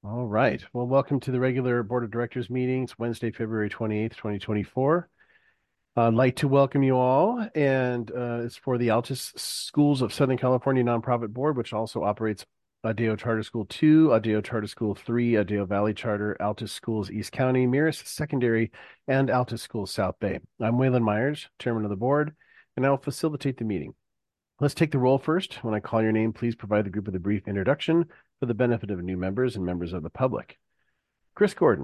All right. Well, welcome to the regular Board of Directors meetings, Wednesday, February 28th, 2024. I'd like to welcome you all, and it's for the Altus Schools of Southern California Nonprofit Board, which also operates Adeo Charter School 2, Adeo Charter School 3, Adeo Valley Charter, Altus Schools East County, Marist Secondary, and Altus Schools South Bay. I'm Waylon Myers, Chairman of the Board, and I'll facilitate the meeting. Let's take the roll first. When I call your name, please provide the group with a brief introduction for the benefit of new members and members of the public. Chris Gordon.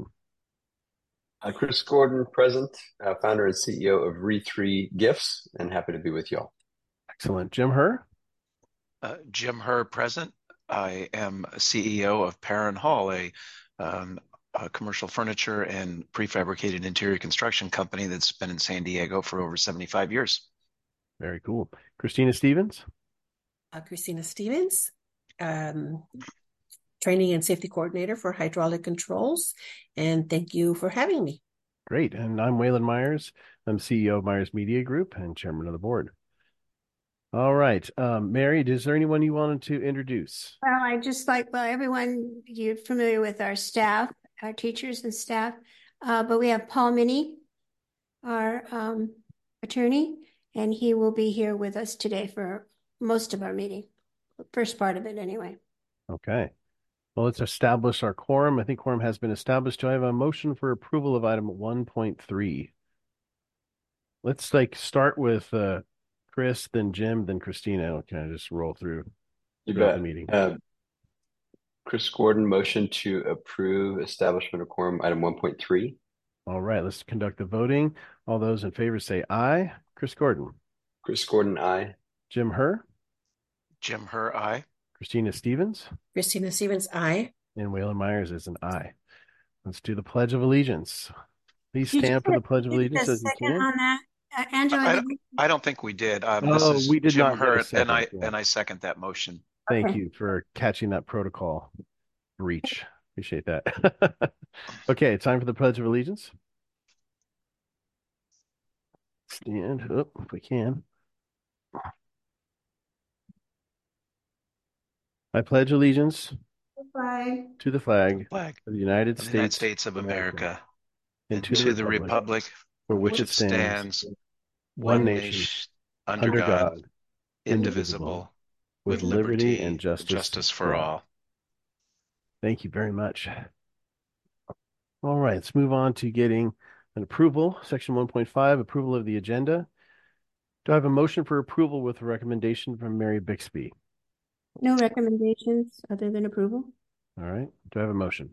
Chris Gordon, present, founder and CEO of Re3 Gifts, and happy to be with y'all. Excellent. Jim Herr. Jim Herr, present. I am CEO of Perrin Hall, a commercial furniture and prefabricated interior construction company that's been in San Diego for over 75 years. Very cool. Christina Stevens. Christina Stevens, training and safety coordinator for hydraulic controls, and thank you for having me. Great. And I'm Waylon Myers. I'm CEO of Myers Media Group and chairman of the board. All right. Mary, is there anyone you wanted to introduce? Well, everyone, you're familiar with our staff, our teachers and staff, but we have Paul Minnie, our attorney, and he will be here with us today for most of our meeting, the first part of it anyway. Okay. Well, let's establish our quorum. I think quorum has been established. Do I have a motion for approval of item 1.3? Let's start with Chris, then Jim, then Christina. Can I just roll through the meeting? Chris Gordon, motion to approve establishment of quorum, item 1.3. All right, let's conduct the voting. All those in favor say aye. Chris Gordon. Chris Gordon, aye. Jim Herr. Jim Herr, aye. Christina Stevens. Christina Stevens, aye. And Waylon Myers is an aye. Let's do the Pledge of Allegiance. Please stand for the Pledge of Allegiance as you can. On that, Angela. I don't think we did. We did Jim not Herr, second, and I second that motion. Thank you for catching that protocol breach. Appreciate that. Okay, time for the Pledge of Allegiance. Stand up if we can. I pledge allegiance to the flag of the United States of America and to the republic for which it stands, one nation, under God, indivisible, with liberty and justice for all. Thank you very much. All right, let's move on to getting an approval. Section 1.5, approval of the agenda. Do I have a motion for approval with a recommendation from Mary Bixby? No recommendations other than approval. All right. Do I have a motion?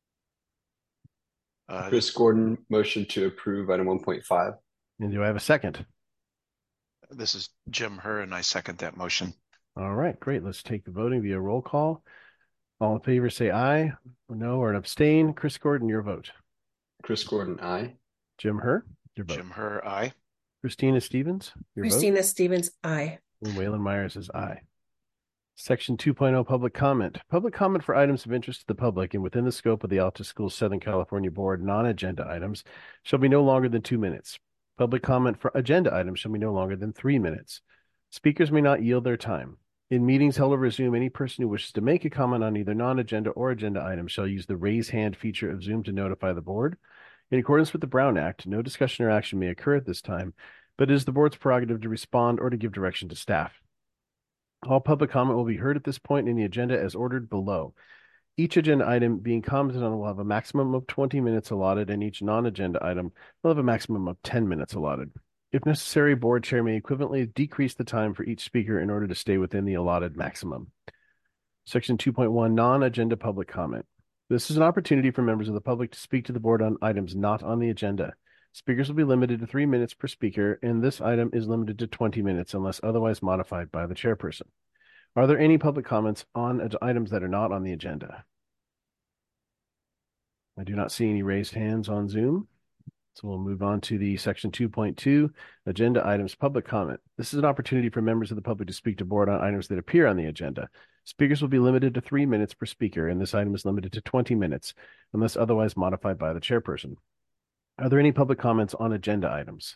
Chris Gordon, motion to approve item 1.5. And do I have a second? This is Jim Herr, and I second that motion. All right, great. Let's take the voting via roll call. All in favor say aye, or no, or abstain. Chris Gordon, your vote. Chris Gordon, aye. Jim Herr, your vote. Jim Herr, aye. Christina Stevens, your Christina vote. Stevens, aye. And Waylon Myers is aye. Section 2.0, public comment. Public comment for items of interest to the public and within the scope of the Altus Schools Southern California Board non-agenda items shall be no longer than 2 minutes. Public comment for agenda items shall be no longer than 3 minutes. Speakers may not yield their time. In meetings held over Zoom, any person who wishes to make a comment on either non-agenda or agenda items shall use the raise hand feature of Zoom to notify the board. In accordance with the Brown Act, no discussion or action may occur at this time, but it is the board's prerogative to respond or to give direction to staff. All public comment will be heard at this point in the agenda as ordered below. Each agenda item being commented on will have a maximum of 20 minutes allotted, and each non-agenda item will have a maximum of 10 minutes allotted. If necessary, board chair may equivalently decrease the time for each speaker in order to stay within the allotted maximum. Section 2.1, non-agenda public comment. This is an opportunity for members of the public to speak to the board on items not on the agenda. Speakers will be limited to 3 minutes per speaker, and this item is limited to 20 minutes unless otherwise modified by the chairperson. Are there any public comments on items that are not on the agenda? I do not see any raised hands on Zoom. So we'll move on to the section 2.2, agenda items, public comment. This is an opportunity for members of the public to speak to board on items that appear on the agenda. Speakers will be limited to 3 minutes per speaker, and this item is limited to 20 minutes unless otherwise modified by the chairperson. Are there any public comments on agenda items?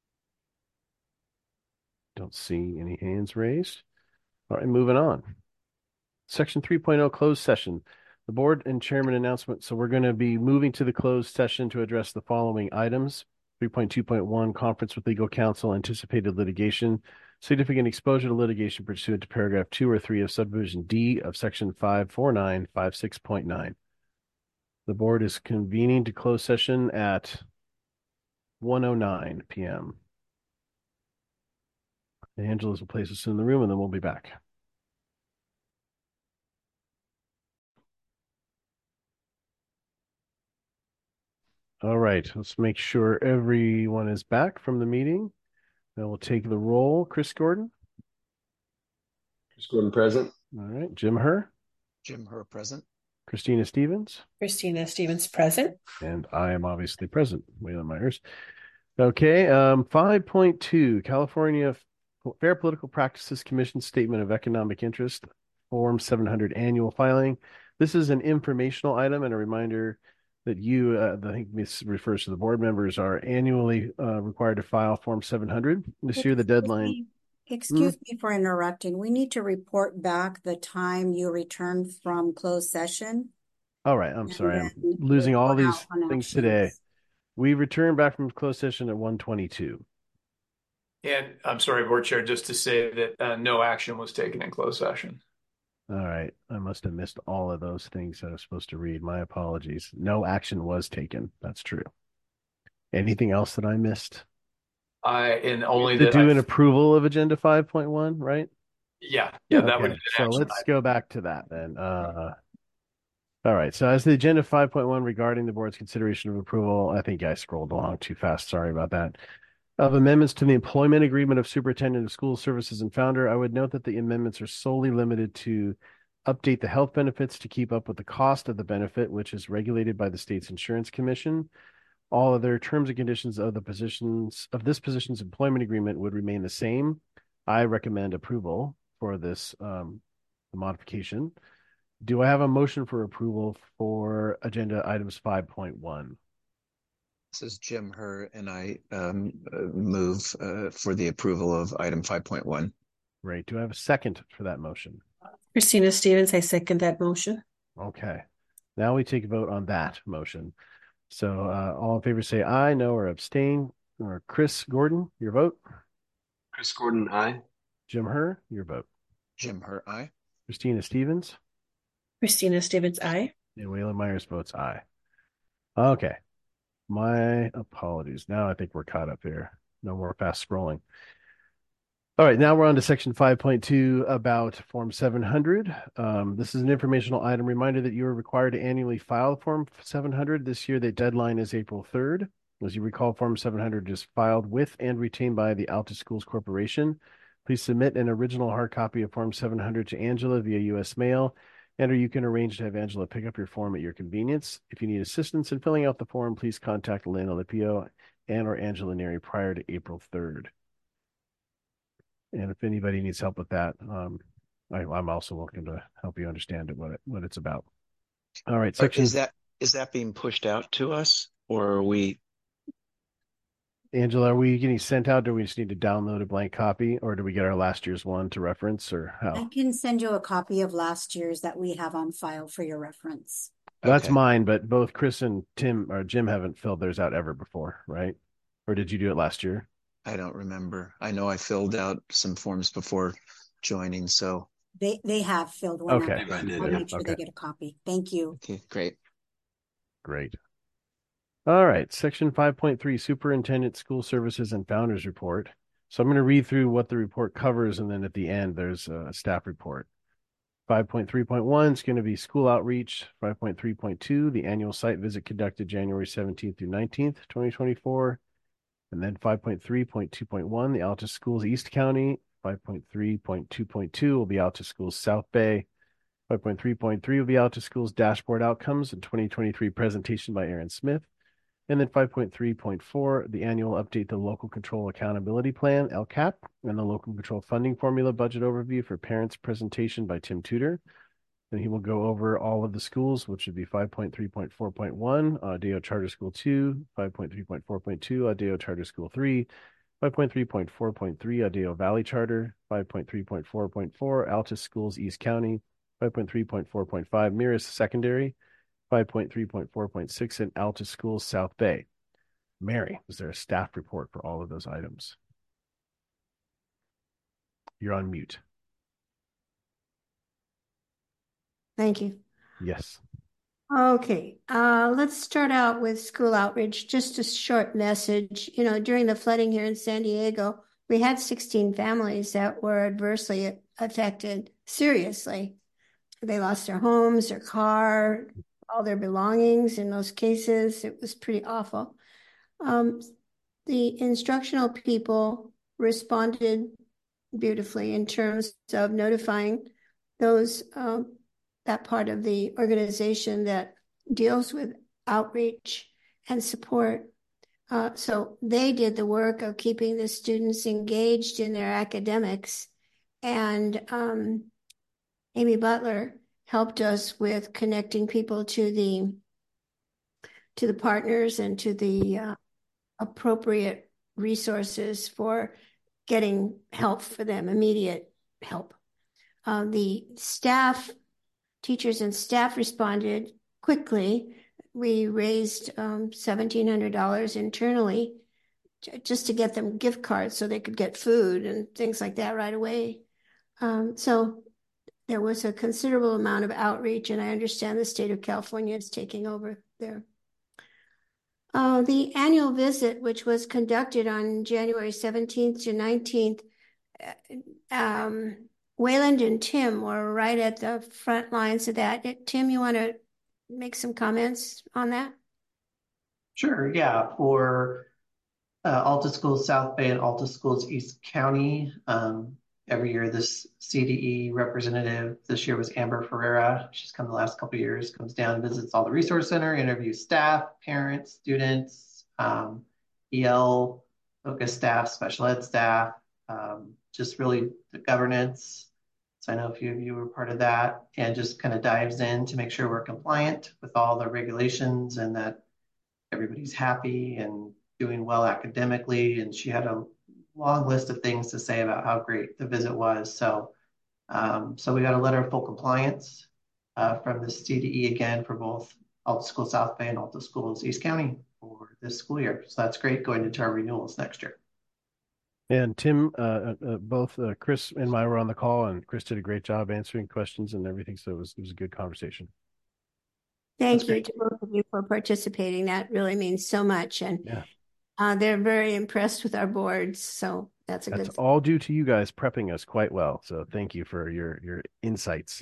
Don't see any hands raised. All right, moving on. Section 3.0, closed session. The board and chairman announcement. So we're going to be moving to the closed session to address the following items. 3.2.1, conference with legal counsel, anticipated litigation, significant exposure to litigation pursuant to paragraph 2 or 3 of subdivision D of section 54956.9. The board is convening to close session at 1:09 p.m. Angela's will place us in the room and then we'll be back. All right, let's make sure everyone is back from the meeting. Then we'll take the roll. Chris Gordon. Chris Gordon present. All right, Jim Herr. Jim Herr present. Christina Stevens. Christina Stevens present. And I am obviously present, Waylon Myers. Okay, 5.2, California Fair Political Practices Commission Statement of Economic Interest, Form 700 annual filing. This is an informational item and a reminder that you, I think this refers to the board members, are annually required to file Form 700. This year, the deadline. Excuse me for interrupting. We need to report back the time you returned from closed session. All right, I'm sorry. I'm losing all these things today. We returned back from closed session at 1:22. And I'm sorry, Board Chair, just to say that no action was taken in closed session. All right. I must have missed all of those things that I was supposed to read. My apologies. No action was taken. That's true. Anything else that I missed? And only to that do an approval of Agenda 5.1, right? Yeah, Okay. that would be So let's go back to that then. All right. So as the Agenda 5.1 regarding the board's consideration of approval, I think I scrolled along too fast. Sorry about that. Of amendments to the employment agreement of superintendent of school services and founder, I would note that the amendments are solely limited to update the health benefits to keep up with the cost of the benefit, which is regulated by the state's insurance commission. All other terms and conditions of this position's employment agreement would remain the same. I recommend approval for this modification. Do I have a motion for approval for agenda items 5.1? This is Jim Herr, and I move for the approval of item 5.1. Great. Do I have a second for that motion? Christina Stevens, I second that motion. Okay. Now we take a vote on that motion. So all in favor say aye, no, or abstain. Or Chris Gordon, your vote. Chris Gordon, aye. Jim Herr, your vote. Jim Herr, aye. Christina Stevens. Christina Stevens, aye. And Waylon Myers votes aye. Okay. My apologies. Now I think we're caught up here. No more fast scrolling. All right, now we're on to section 5.2 about Form 700. This is an informational item. Reminder that you are required to annually file Form 700. This year, the deadline is April 3rd. As you recall, Form 700 is filed with and retained by the Alta Schools Corporation. Please submit an original hard copy of Form 700 to Angela via U.S. mail, and or you can arrange to have Angela pick up your form at your convenience. If you need assistance in filling out the form, please contact Lynn Alipio and or Angela Neri prior to April 3rd. And if anybody needs help with that, I'm also welcome to help you understand what it's about. All right, section. Is that being pushed out to us, or are we? Angela, are we getting sent out? Do we just need to download a blank copy, or do we get our last year's one to reference, or how? I can send you a copy of last year's that we have on file for your reference. Okay. That's mine, but both Chris and Jim haven't filled theirs out ever before, right? Or did you do it last year? I don't remember. I know I filled out some forms before joining, so they have filled one okay. out. I'll make sure they get a copy. Thank you. Okay, great. All right, section 5.3, Superintendent School Services and Founders Report. So I'm going to read through what the report covers, and then at the end there's a staff report. 5.3.1 is going to be school outreach. 5.3.2, the annual site visit conducted January 17th through 19th, 2024. And then 5.3.2.1, the Alta Schools East County. 5.3.2.2 will be Alta Schools South Bay. 5.3.3 will be Alta Schools Dashboard Outcomes in 2023 presentation by Aaron Smith. And then 5.3.4, the annual update to Local Control Accountability Plan, LCAP, and the Local Control Funding Formula Budget Overview for Parents presentation by Tim Tudor. And he will go over all of the schools, which would be 5.3.4.1, Adeo Charter School 2, 5.3.4.2, Adeo Charter School 3, 5.3.4.3, Adeo Valley Charter, 5.3.4.4, Alta Schools East County, 5.3.4.5, Mirrors Secondary, 5.3.4.6, and Alta Schools South Bay. Mary, is there a staff report for all of those items? You're on mute. Thank you. Yes. Okay, let's start out with school outreach. Just a short message. You know, during the flooding here in San Diego, we had 16 families that were adversely affected seriously. They lost their homes, their car, all their belongings in most cases. It was pretty awful. The instructional people responded beautifully in terms of notifying those that part of the organization that deals with outreach and support. So they did the work of keeping the students engaged in their academics, and Amy Butler helped us with connecting people to the partners and to the appropriate resources for getting help for them, immediate help. The staff, teachers and staff responded quickly. We raised $1,700 internally just to get them gift cards so they could get food and things like that right away. So there was a considerable amount of outreach, and I understand the state of California is taking over there. The annual visit, which was conducted on January 17th to 19th, Wayland and Tim were right at the front lines of that. Tim, you want to make some comments on that? Sure, yeah. For Alta Schools South Bay and Alta Schools East County, every year this CDE representative, this year was Amber Ferreira. She's come the last couple of years, comes down, visits all the resource center, interviews staff, parents, students, EL focus staff, special ed staff, just really the governance. So I know a few of you were part of that, and just kind of dives in to make sure we're compliant with all the regulations and that everybody's happy and doing well academically. And she had a long list of things to say about how great the visit was. So we got a letter of full compliance from the CDE again for both Alta Schools South Bay and Alta Schools East County for this school year. So that's great going into our renewals next year. And Tim, both Chris and I were on the call, and Chris did a great job answering questions and everything. So it was a good conversation. Thank you to both of you for participating. That really means so much. And they're very impressed with our boards. So that's all due to you guys prepping us quite well. So thank you for your insights.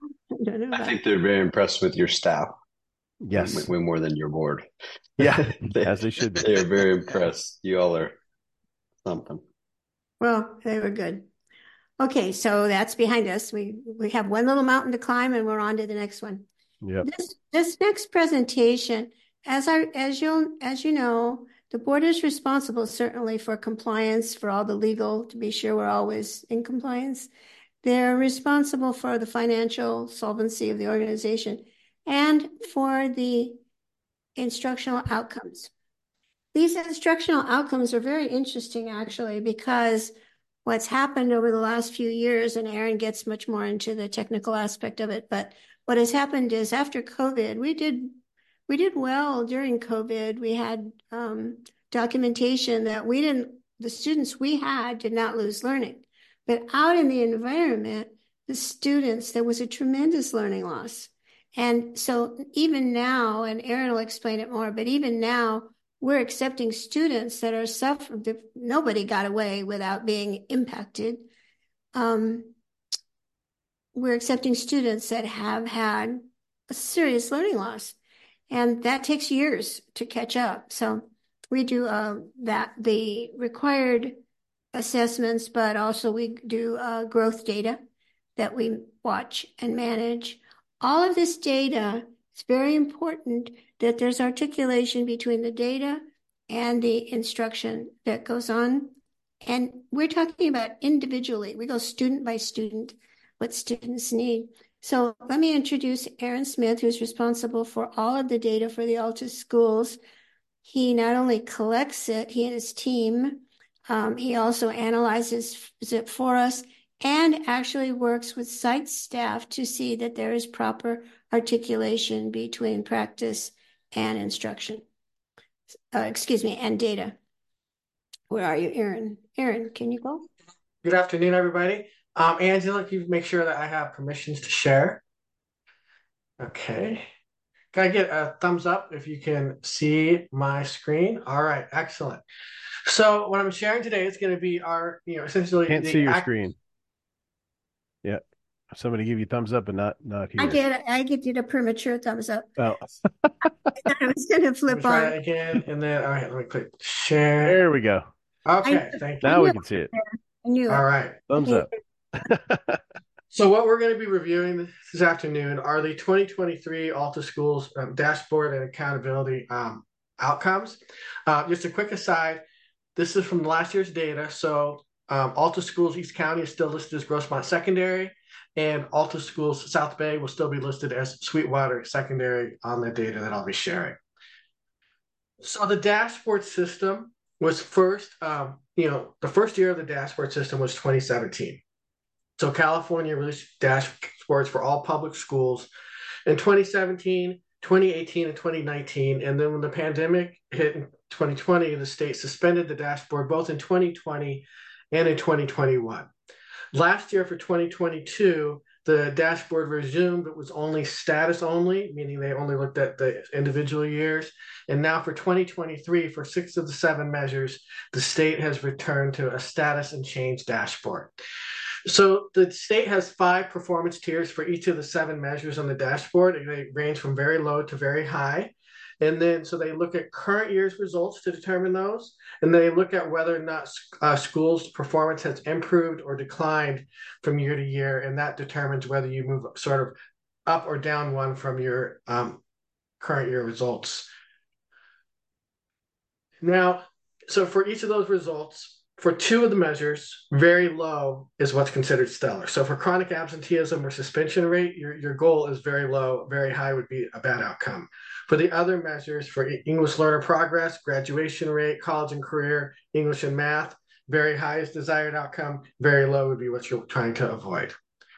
I think they're very impressed with your staff. Yes. Way more than your board. Yeah, as they should be. They are very impressed. You all are something. Well, they were good. Okay, so that's behind us. We have one little mountain to climb, and we're on to the next one. Yep. This next presentation, as you know, the board is responsible certainly for compliance, for all the legal, to be sure we're always in compliance. They're responsible for the financial solvency of the organization and for the instructional outcomes. These instructional outcomes are very interesting, actually, because what's happened over the last few years, and Aaron gets much more into the technical aspect of it, but what has happened is after COVID, we did well during COVID. We had documentation that the students we had did not lose learning. But out in the environment, the students, there was a tremendous learning loss. And so even now, and Aaron will explain it more, but even now, we're accepting students that are suffering. Nobody got away without being impacted. We're accepting students that have had a serious learning loss, and that takes years to catch up. So we do the required assessments, but also we do growth data that we watch and manage. All of this data, it's very important that there's articulation between the data and the instruction that goes on. And we're talking about individually. We go student by student, what students need. So let me introduce Aaron Smith, who's responsible for all of the data for the Alta Schools. He not only collects it, he and his team, he also analyzes it for us, and actually works with site staff to see that there is proper articulation between practice and instruction. And data. Where are you, Aaron? Aaron, can you go? Good afternoon, everybody. Angela, can you make sure that I have permissions to share? Okay. Can I get a thumbs up if you can see my screen? All right, excellent. So what I'm sharing today is going to be our, essentially Can't see your screen. Yeah. Somebody give you thumbs up and not here. I did a premature thumbs up. Oh. I was going to flip on. Try that again, and then all right, let me click share. There we go. Okay, thank you. Now we can see it. I knew it. All right. Thumbs up. So what we're going to be reviewing this afternoon are the 2023 Alta Schools dashboard and accountability outcomes. Just a quick aside, this is from last year's data. So Alta Schools East County is still listed as Grossmont Secondary, and Alta Schools South Bay will still be listed as Sweetwater Secondary on the data that I'll be sharing. So the dashboard system was first, the first year of the dashboard system was 2017. So California released dashboards for all public schools in 2017, 2018, and 2019. And then when the pandemic hit in 2020, the state suspended the dashboard both in 2020 and in 2021. Last year for 2022, the dashboard resumed, but was only status only, meaning they only looked at the individual years. And now for 2023, for 6 of the 7 measures, the state has returned to a status and change dashboard. So the state has 5 performance tiers for each of the 7 measures on the dashboard, and they range from very low to very high. And then, so they look at current year's results to determine those, and they look at whether or not schools' performance has improved or declined from year to year, and that determines whether you move sort of up or down one from your current year results. Now, so for each of those results, for 2 of the measures, very low is what's considered stellar. So for chronic absenteeism or suspension rate, your goal is very low. Very high would be a bad outcome. For the other measures, for English learner progress, graduation rate, college and career, English and math, very high is desired outcome. Very low would be what you're trying to avoid.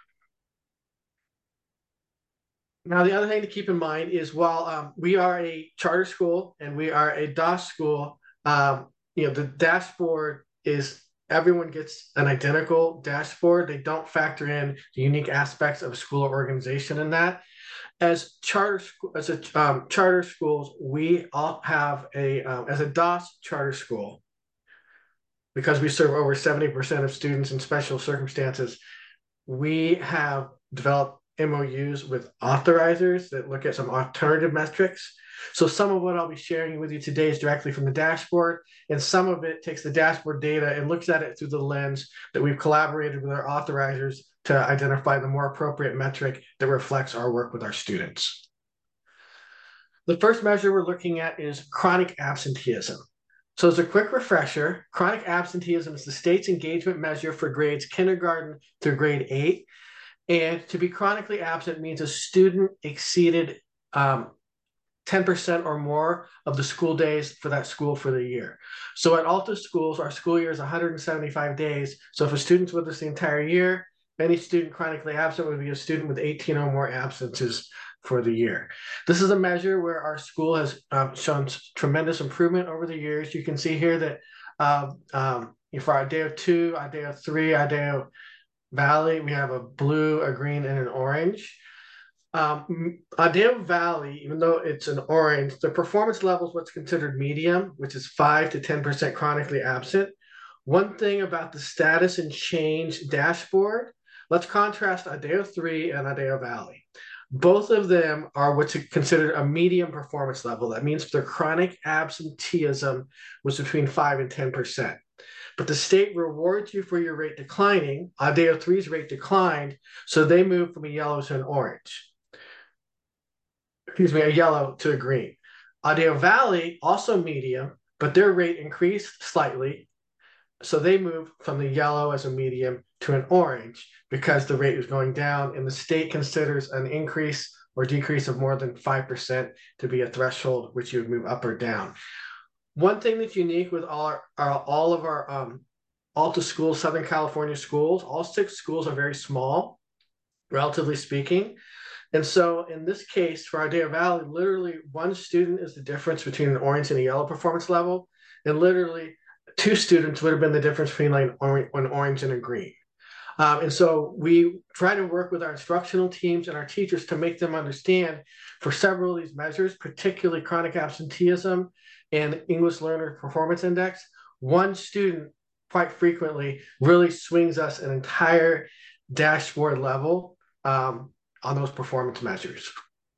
Now, the other thing to keep in mind is while we are a charter school and we are a DOS school, the dashboard is everyone gets an identical dashboard. They don't factor in the unique aspects of school organization in that. As charter schools, we all have as a DOS charter school, because we serve over 70% of students in special circumstances, we have developed MOUs with authorizers that look at some alternative metrics. So some of what I'll be sharing with you today is directly from the dashboard, and some of it takes the dashboard data and looks at it through the lens that we've collaborated with our authorizers to identify the more appropriate metric that reflects our work with our students. The first measure we're looking at is chronic absenteeism. So as a quick refresher, chronic absenteeism is the state's engagement measure for grades kindergarten through grade 8. And to be chronically absent means a student exceeded 10% or more of the school days for that school for the year. So at Alta Schools, our school year is 175 days. So if a student's with us the entire year, any student chronically absent would be a student with 18 or more absences for the year. This is a measure where our school has shown tremendous improvement over the years. You can see here that for Adeo 2, Adeo 3, Adeo Valley, we have a blue, a green, and an orange. Adeo Valley, even though it's an orange, the performance level is what's considered medium, which is 5 to 10% chronically absent. One thing about the status and change dashboard, let's contrast Adeo 3 and Adeo Valley. Both of them are what's considered a medium performance level. That means their chronic absenteeism was between 5 and 10%. But the state rewards you for your rate declining. Adeo 3's rate declined, so they moved from a yellow to an orange. A yellow to a green. Adeo Valley, also medium, but their rate increased slightly, so they moved from the yellow as a medium to an orange because the rate was going down, and the state considers an increase or decrease of more than 5% to be a threshold which you would move up or down. One thing that's unique with all of our Alta Schools, Southern California schools. All 6 schools are very small, relatively speaking. And so in this case, for Ardeo Valley, literally 1 student is the difference between an orange and a yellow performance level. And literally 2 students would have been the difference between like an orange and a green. And so we try to work with our instructional teams and our teachers to make them understand for several of these measures, particularly chronic absenteeism and English Learner Performance Index, 1 student quite frequently really swings us an entire dashboard level on those performance measures.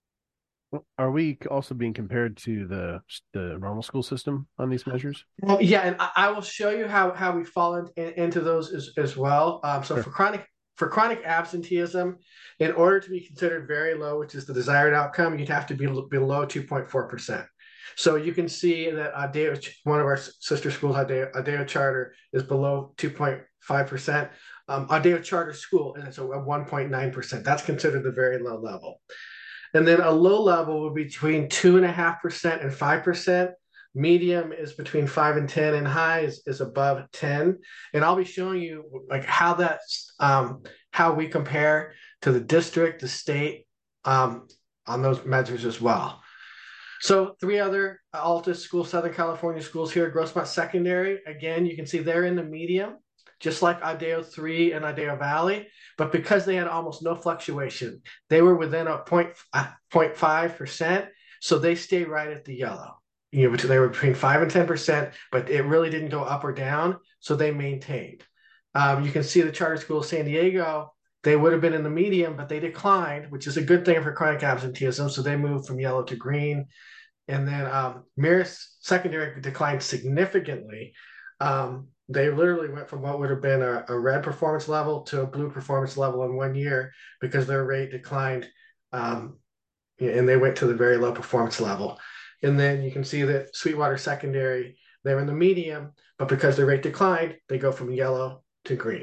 Are we also being compared to the normal school system on these measures? Well, yeah, and I will show you how we fall into those as well. So sure. For chronic absenteeism, in order to be considered very low, which is the desired outcome, you'd have to be below 2.4%. So you can see that Ardeo, one of our sister schools, Ardeo Charter, is below 2.5%. Ardeo Charter School is at 1.9%. That's considered the very low level. And then a low level would be between 2.5% and 5%. Medium is between 5 and 10, and high is above 10. And I'll be showing you like how that's how we compare to the district, the state on those measures as well. So 3 other Alta schools, Southern California schools here, Grossmont Secondary. Again, you can see they're in the medium, just like Ardeo 3 and Ardeo Valley, but because they had almost no fluctuation, they were within a 0.5%, so they stay right at the yellow. They were between 5 and 10%, but it really didn't go up or down, so they maintained. You can see the charter school of San Diego, they would have been in the medium, but they declined, which is a good thing for chronic absenteeism, so they moved from yellow to green. And then Marist Secondary declined significantly. They literally went from what would have been a red performance level to a blue performance level in 1 year because their rate declined, and they went to the very low performance level. And then you can see that Sweetwater Secondary, they're in the medium, but because their rate declined, they go from yellow to green.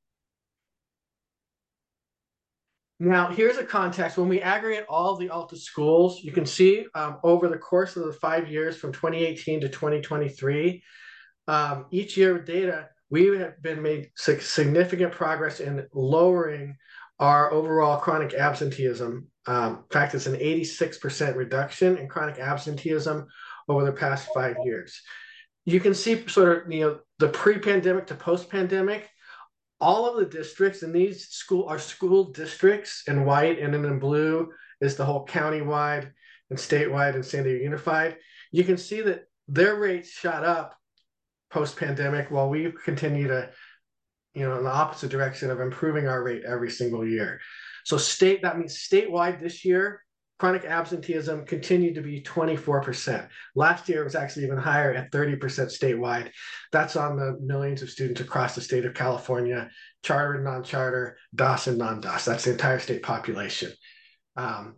Now, here's a context. When we aggregate all of the Alta schools, you can see over the course of the 5 years from 2018 to 2023, each year with data, we have been made significant progress in lowering our overall chronic absenteeism. In fact, it's an 86% reduction in chronic absenteeism over the past 5 years. You can see sort of, the pre-pandemic to post-pandemic, all of the districts, and these are school districts in white, and then in blue is the whole countywide and statewide and San Diego Unified. You can see that their rates shot up post-pandemic while we continue to, in the opposite direction of improving our rate every single year. So that means statewide this year, chronic absenteeism continued to be 24%. Last year it was actually even higher at 30% statewide. That's on the millions of students across the state of California, charter and non-charter, DOS and non-DOS. That's the entire state population. Are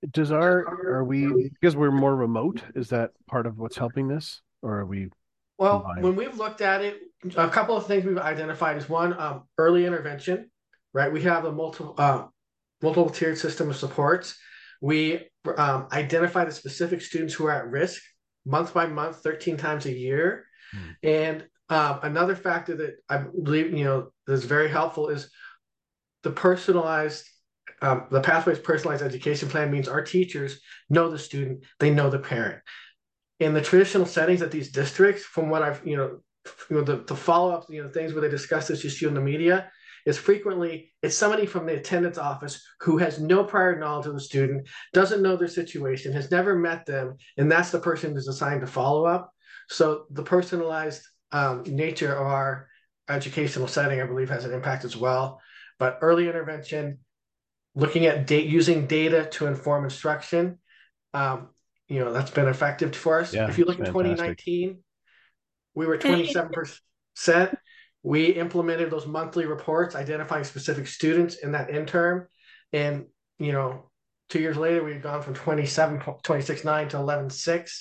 we, because we're more remote, is that part of what's helping this? Or are we? Well, combined? when we've looked at it, a couple of things we've identified is one, early intervention, right? We have a multiple tiered system of supports. We identify the specific students who are at risk month by month, 13 times a year. And another factor that I believe, is very helpful is the Pathways Personalized Education Plan means our teachers know the student, they know the parent. In the traditional settings at these districts, from what I've, the follow-up, things where they discuss this issue in the media, is frequently it's somebody from the attendance office who has no prior knowledge of the student, doesn't know their situation, has never met them, and that's the person who's assigned to follow up. So the personalized nature of our educational setting, I believe, has an impact as well. But early intervention, looking at using data to inform instruction, that's been effective for us. Yeah, if you look at 2019, we were 27%. We implemented those monthly reports identifying specific students in that interim. And, 2 years later, we've gone from 26.9 to 11.6.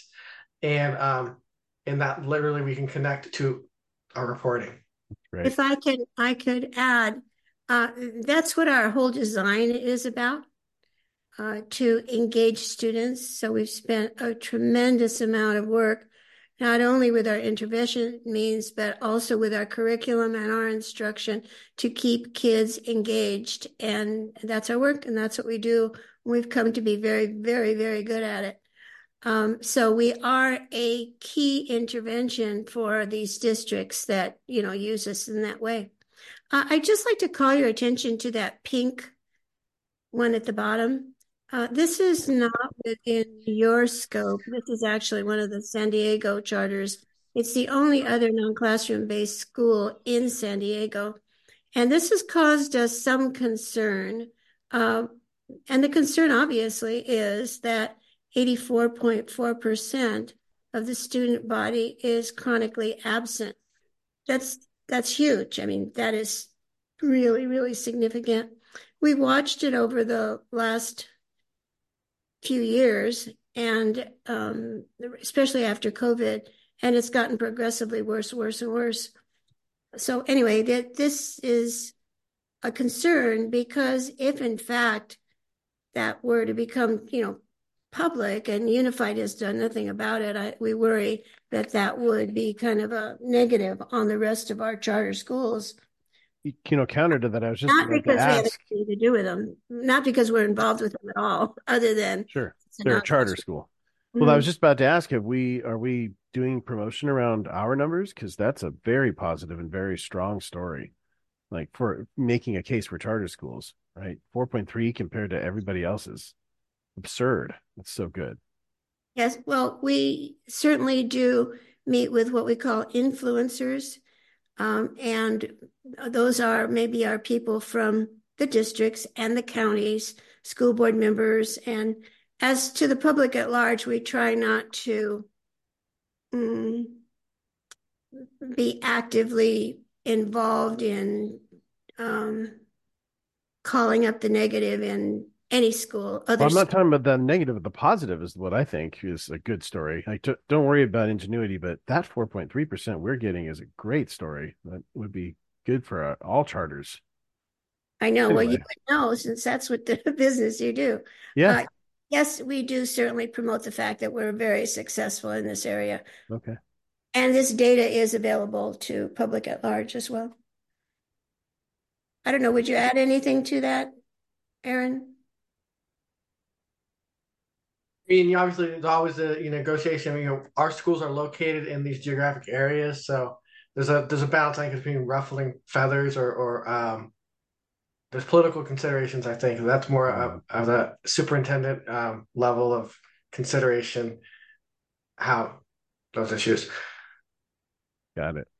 And that literally we can connect to our reporting. Right. If I could add, that's what our whole design is about, to engage students. So we've spent a tremendous amount of work not only with our intervention means, but also with our curriculum and our instruction to keep kids engaged. And that's our work, and that's what we do. We've come to be very, very, very good at it. So we are a key intervention for these districts that, use us in that way. I'd just like to call your attention to that pink one at the bottom. This is not within your scope. This is actually one of the San Diego charters. It's the only other non-classroom based school in San Diego. And this has caused us some concern. And the concern obviously is that 84.4% of the student body is chronically absent. That's huge. I mean, that is really, really significant. We watched it over the last few years, and especially after COVID, and it's gotten progressively worse, worse, and worse. So anyway, this is a concern, because if in fact that were to become, public, and Unified has done nothing about it, we worry that would be kind of a negative on the rest of our charter schools. Counter to that, I was just not because to we have anything to do with them, not because we're involved with them at all, other than sure they're a charter school. Well, I was just about to ask, are we doing promotion around our numbers? Because that's a very positive and very strong story, like for making a case for charter schools, right? 4.3 compared to everybody else's. Absurd. That's so good. Yes, well, we certainly do meet with what we call influencers, and those are maybe our people from the districts and the counties, school board members. And as to the public at large, we try not to be actively involved in calling up the negative in any school. I'm not talking about the negative, but the positive is what I think is a good story. Don't worry about ingenuity, but that 4.3% we're getting is a great story. That would be good for all charters. I know. Anyway. Well, you would know, since that's what the business you do. Yeah. Yes, we do certainly promote the fact that we're very successful in this area. Okay. And this data is available to public at large as well. I don't know. Would you add anything to that, Aaron? I mean, obviously, there's always a negotiation. Our schools are located in these geographic areas, so there's a balance, I think, between ruffling feathers or there's political considerations. I think that's more of the superintendent level of consideration. How those issues. Got it.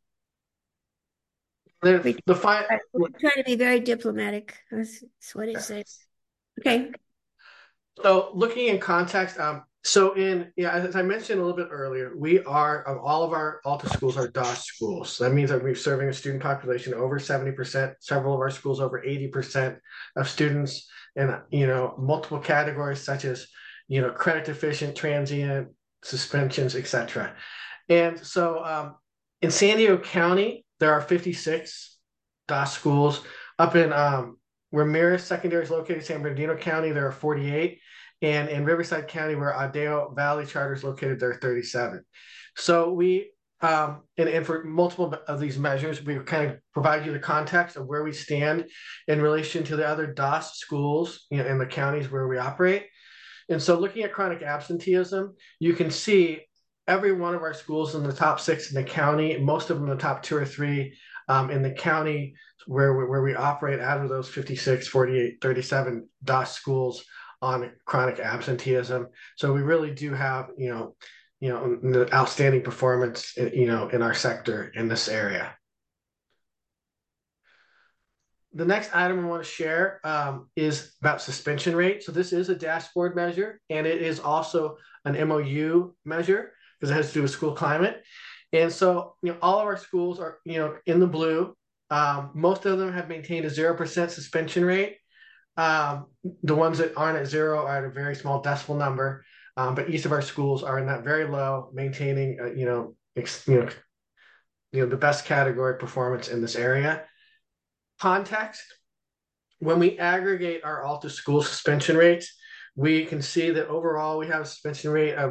We try to be very diplomatic. That's what it says. Okay. So looking in context, as I mentioned a little bit earlier, all of our Alta schools are DOS schools. That means that we're serving a student population over 70%, several of our schools over 80% of students in, multiple categories such as, credit deficient, transient, suspensions, etc. And so in San Diego County, there are 56 DOS schools. Up in where Marist Secondary is located, San Bernardino County, there are 48. And in Riverside County, where Adeo Valley Charter is located, there are 37. So we, and for multiple of these measures, we kind of provide you the context of where we stand in relation to the other DOS schools in the counties where we operate. And so looking at chronic absenteeism, you can see every one of our schools in the top 6 in the county, most of them in the top 2 or 3 in the county where we operate out of those 56, 48, 37 DOS schools on chronic absenteeism. So we really do have, outstanding performance, in our sector in this area. The next item I want to share is about suspension rate. So this is a dashboard measure, and it is also an MOU measure because it has to do with school climate. And so, all of our schools are, in the blue. Most of them have maintained a 0% suspension rate. The ones that aren't at 0 are at a very small decimal number, but each of our schools are in that very low, maintaining, the best category performance in this area. Context: when we aggregate our Alta school suspension rates, we can see that overall we have a suspension rate of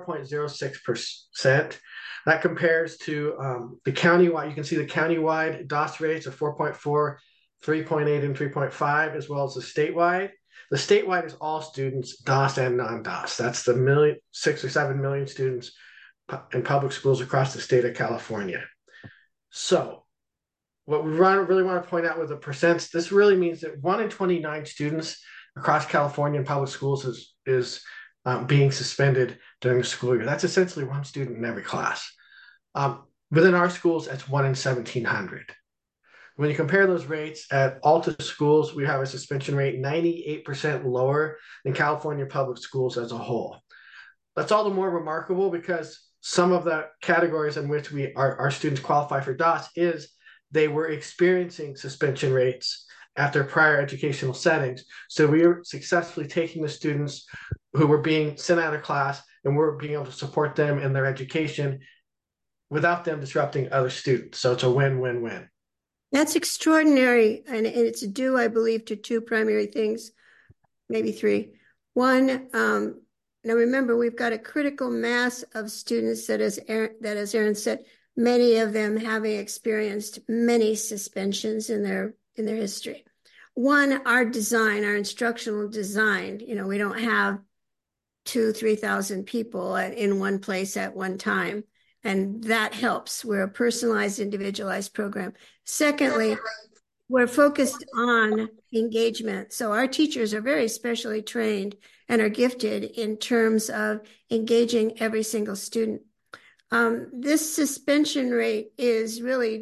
0.06%. That compares to the countywide. You can see the countywide DOS rates of 4.4, 3.8, and 3.5, as well as the statewide. The statewide is all students, DOS and non-DOS. That's the 6 or 7 million students in public schools across the state of California. So what we really want to point out with the percents, this really means that 1 in 29 students across California in public schools is being suspended during the school year. That's essentially 1 student in every class. Within our schools, that's 1 in 1,700. When you compare those rates at Alta schools, we have a suspension rate 98% lower than California public schools as a whole. That's all the more remarkable because some of the categories in which our students qualify for DOS is they were experiencing suspension rates at their prior educational settings. So we were successfully taking the students who were being sent out of class and we're being able to support them in their education without them disrupting other students. So it's a win-win-win. That's extraordinary. And it's due, I believe, to 2 primary things, maybe 3. One, now remember, we've got a critical mass of students that, as Aaron said, many of them having experienced many suspensions in their history. One, our instructional design, we don't have 2,000-3,000 people in one place at one time. And that helps. We're a personalized, individualized program. Secondly, we're focused on engagement. So our teachers are very specially trained and are gifted in terms of engaging every single student. This suspension rate is really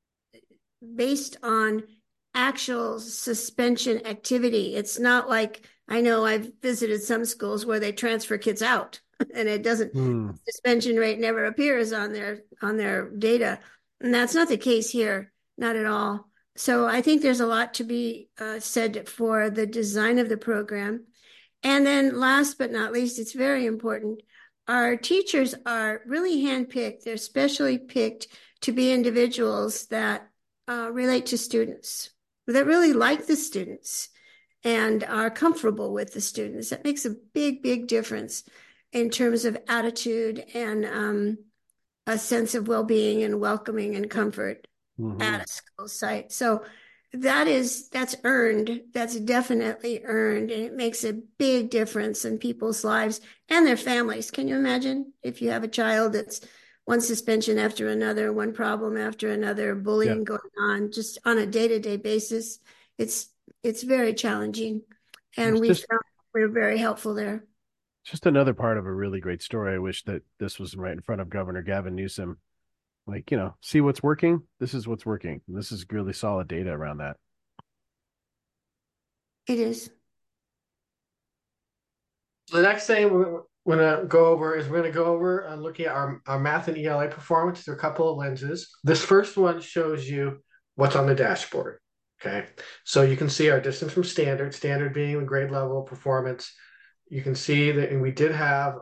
based on actual suspension activity. It's not like, I know I've visited some schools where they transfer kids out and it doesn't, suspension rate never appears on their data. And that's not the case here, not at all. So I think there's a lot to be said for the design of the program. And then last but not least, it's very important. Our teachers are really handpicked. They're specially picked to be individuals that relate to students, that really like the students and are comfortable with the students. That makes a big, big difference in terms of attitude and a sense of well-being and welcoming and comfort at a school site. So that's earned. That's definitely earned. And it makes a big difference in people's lives and their families. Can you imagine if you have a child that's one suspension after another, one problem after another, bullying going on just on a day-to-day basis? It's very challenging. And we're very helpful there. Just another part of a really great story. I wish that this was right in front of Governor Gavin Newsom. Like, see what's working. This is what's working. And this is really solid data around that. It is. The next thing we're going to go over is looking at our math and ELA performance through a couple of lenses. This first one shows you what's on the dashboard. Okay. So you can see our distance from standard being the grade level performance. You can see that, and we did have,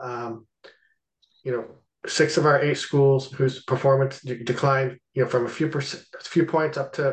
6 of our 8 schools whose performance declined, from a few points up to,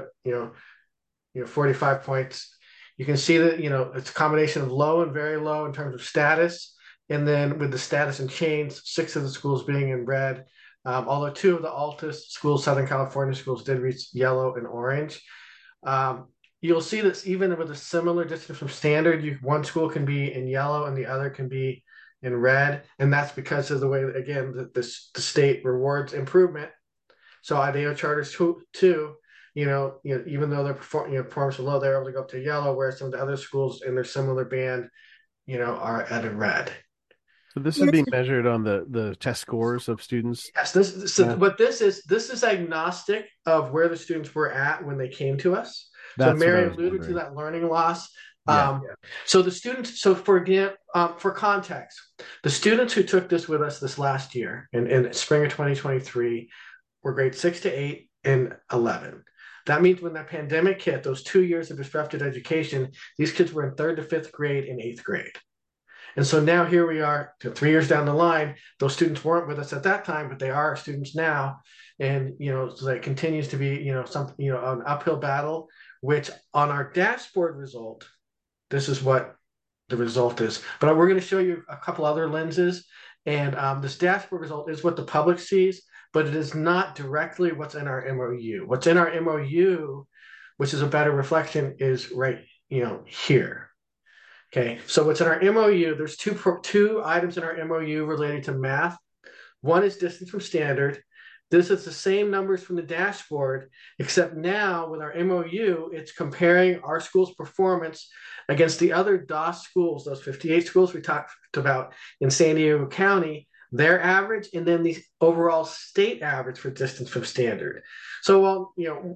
45 points. You can see that, it's a combination of low and very low in terms of status. And then with the status and change, 6 of the schools being in red, although 2 of the Alta schools, Southern California schools, did reach yellow and orange. You'll see that even with a similar distance from standard, one school can be in yellow and the other can be in red. And that's because of the way, again, the state rewards improvement. So IDEO charters 2, even though their performance is low, they're able to go up to yellow, whereas some of the other schools in their similar band, are at a red. So this is being measured on the test scores of students. Yes, but this is agnostic of where the students were at when they came to us. So Mary alluded to that learning loss. So the students, for context, the students who took this with us this last year in spring of 2023 were grades 6 to 8 and 11. That means when the pandemic hit, those 2 years of disrupted education, these kids were in 3rd to 5th grade and 8th grade. And so now here we are 3 years down the line. Those students weren't with us at that time, but they are our students now. And, so that continues to be, an uphill battle, which on our dashboard result, this is what the result is. But we're going to show you a couple other lenses. And this dashboard result is what the public sees, but it is not directly what's in our MOU. What's in our MOU, which is a better reflection, is right, here. Okay, so what's in our MOU, there's two items in our MOU related to math. One is distance from standard. This is the same numbers from the dashboard, except now with our MOU, it's comparing our school's performance against the other DOS schools, those 58 schools we talked about in San Diego County, their average, and then the overall state average for distance from standard. So, while,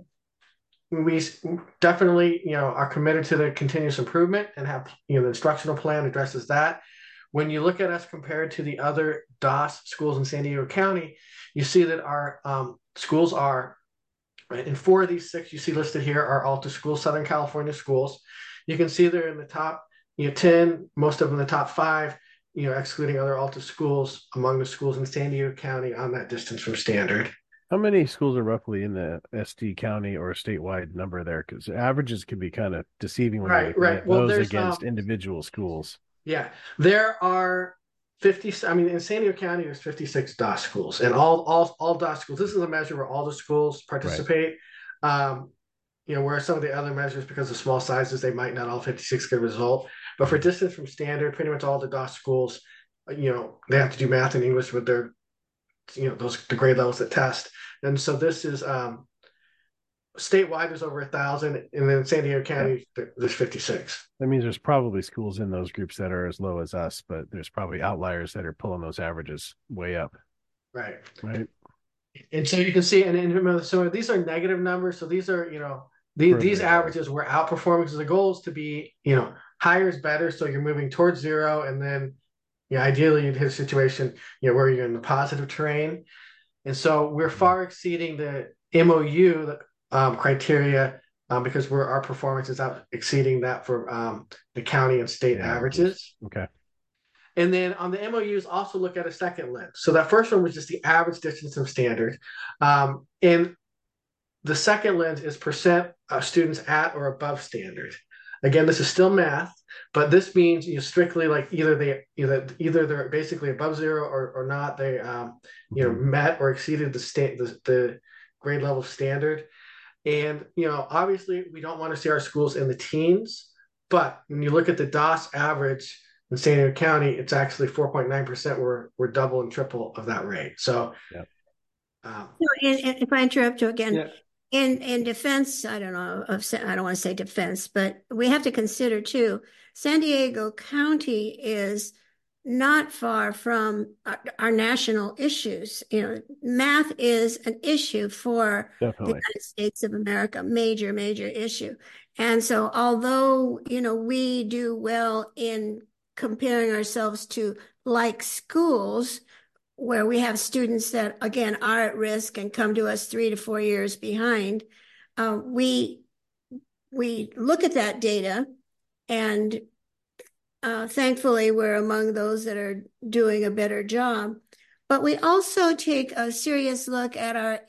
we definitely, are committed to the continuous improvement and have, the instructional plan addresses that. When you look at us compared to the other DOS schools in San Diego County, you see that our schools are, right, and 4 of these 6 you see listed here are Alta schools, Southern California schools. You can see they're in the top 10, most of them in the top 5, excluding other Alta schools among the schools in San Diego County on that distance from standard. How many schools are roughly in the SD county or statewide number there? Because averages can be kind of deceiving when right, you right. Well, those against individual schools. Yeah, there are 50. I mean, in San Diego County, there's 56 DOS schools, and all DOS schools. This is a measure where all the schools participate. Right. Where some of the other measures, because of small sizes, they might not all 56 get a result. But for distance from standard, pretty much all the DOS schools, they have to do math and English with their, the grade levels that test. And so this is statewide, there's over 1,000, and then San Diego County, there's 56. That means there's probably schools in those groups that are as low as us, but there's probably outliers that are pulling those averages way up. Right. Right. And so you can see, so these are negative numbers. So these are, these averages we're outperforming. So the goal is to be, higher is better. So you're moving towards 0, and then, ideally you'd hit a situation, where you're in the positive terrain. And so we're far exceeding the MOU criteria because our performance is out exceeding that for the county and state averages. Okay. And then on the MOUs, also look at a second lens. So that first one was just the average distance from standard. And the second lens is percent of students at or above standard. Again, this is still math, but this means strictly like either they're basically above 0 or not. They met or exceeded the grade level standard. And obviously we don't want to see our schools in the teens, but when you look at the DOS average in San Diego County, it's actually 4.9%. We're double and triple of that rate. So, and if I interrupt you again, in defense, I don't want to say defense, but we have to consider too, San Diego County is not far from our national issues. Math is an issue for Definitely. the United States of America, major issue. And so although, we do well in comparing ourselves to like schools where we have students that, again, are at risk and come to us 3 to 4 years behind, we look at that data, and thankfully we're among those that are doing a better job. But we also take a serious look at our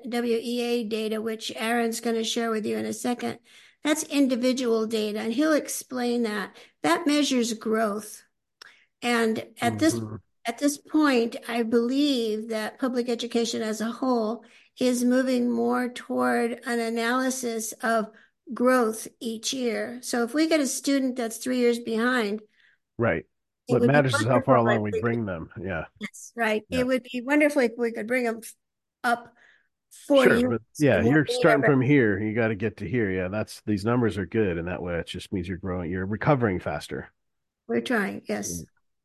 NWEA data, which Aaron's going to share with you in a second. That's individual data, and he'll explain that. That measures growth. And at this point, I believe that public education as a whole is moving more toward an analysis of growth each year. So if we get a student that's 3 years behind. Right. What matters is how far along we bring them. Yeah. Yes, right. Yeah. It would be wonderful if we could bring them up 4 years. But you're starting from here. You got to get to here. Yeah, these numbers are good, and that way it just means you're recovering faster. We're trying, yes.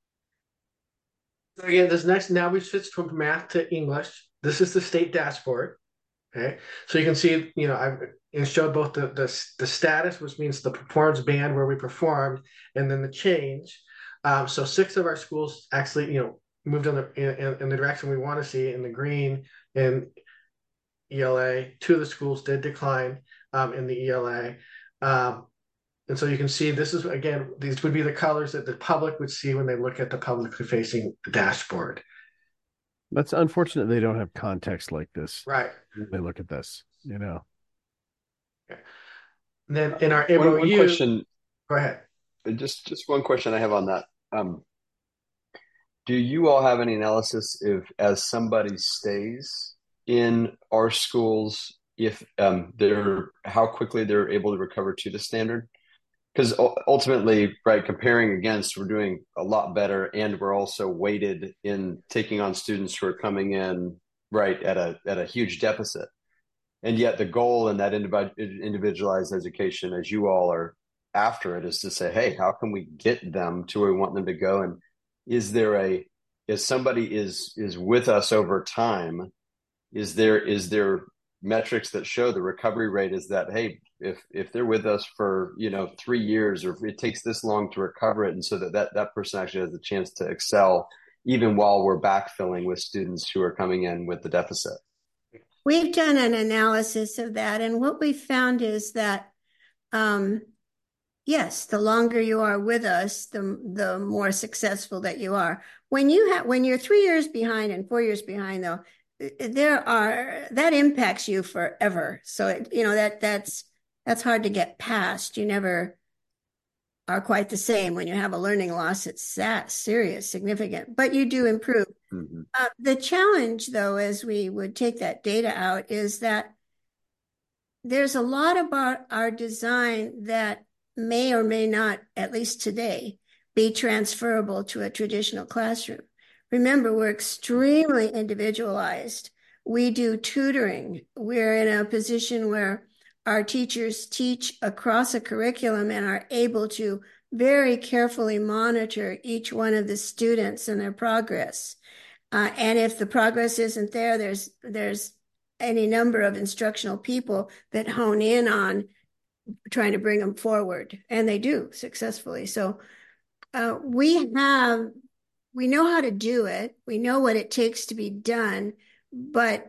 So again, now we've switched from math to English. This is the state dashboard. Okay, so you can see, I've showed both the status, which means the performance band where we performed, and then the change. So 6 of our schools actually, moved in the direction we want to see in the green in ELA. 2 of the schools did decline in the ELA. And so you can see these would be the colors that the public would see when they look at the publicly facing dashboard. That's unfortunate they don't have context like this. Right. When they look at this, Okay. And then in our MOU, one question. Go ahead. just one question I have on that. Do you all have any analysis if, as somebody stays in our schools, if they're how quickly they're able to recover to the standard? Because ultimately, right, comparing against, we're doing a lot better, and we're also weighted in taking on students who are coming in right at a huge deficit. And yet, the goal in that individualized education, as you all are after it, is to say, hey, how can we get them to where we want them to go? And is there if somebody is with us over time, is there metrics that show the recovery rate is that, hey, if they're with us for 3 years, or if it takes this long to recover it, and so that person actually has the chance to excel even while we're backfilling with students who are coming in with the deficit? We've done an analysis of that, and what we found is that, yes, the longer you are with us, the more successful that you are. When you're 3 years behind and 4 years behind, though, that impacts you forever. So that's hard to get past. You never are quite the same. When you have a learning loss, it's that serious, significant, but you do improve. Mm-hmm. The challenge, though, as we would take that data out, is that there's a lot about our design that may or may not, at least today, be transferable to a traditional classroom. Remember, we're extremely individualized. We do tutoring. We're in a position where our teachers teach across a curriculum and are able to very carefully monitor each one of the students and their progress. And if the progress isn't there, there's any number of instructional people that hone in on trying to bring them forward, and they do successfully. So we know how to do it. We know what it takes to be done, but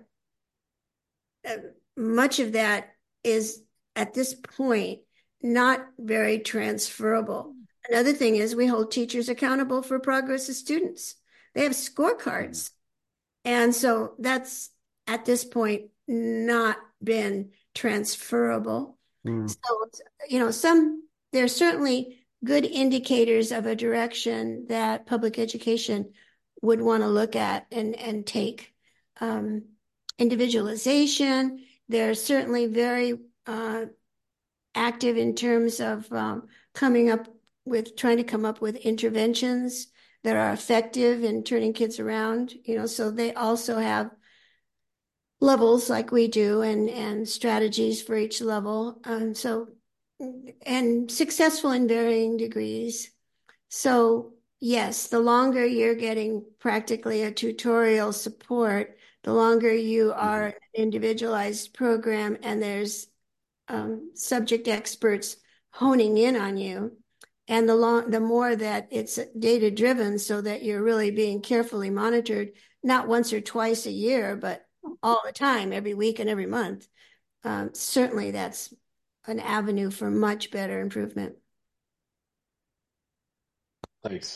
much of that is at this point not very transferable. Another thing is we hold teachers accountable for progress of students. They have scorecards. And so that's, at this point, not been transferable. So, there's certainly good indicators of a direction that public education would want to look at and take. Individualization, they're certainly very active in terms of trying to come up with interventions that are effective in turning kids around, so they also have levels like we do and strategies for each level. And successful in varying degrees. So yes, the longer you're getting practically a tutorial support, the longer you are an individualized program and there's subject experts honing in on you. And the more that it's data driven, so that you're really being carefully monitored, not once or twice a year, but all the time, every week and every month. Certainly that's an avenue for much better improvement. Thanks.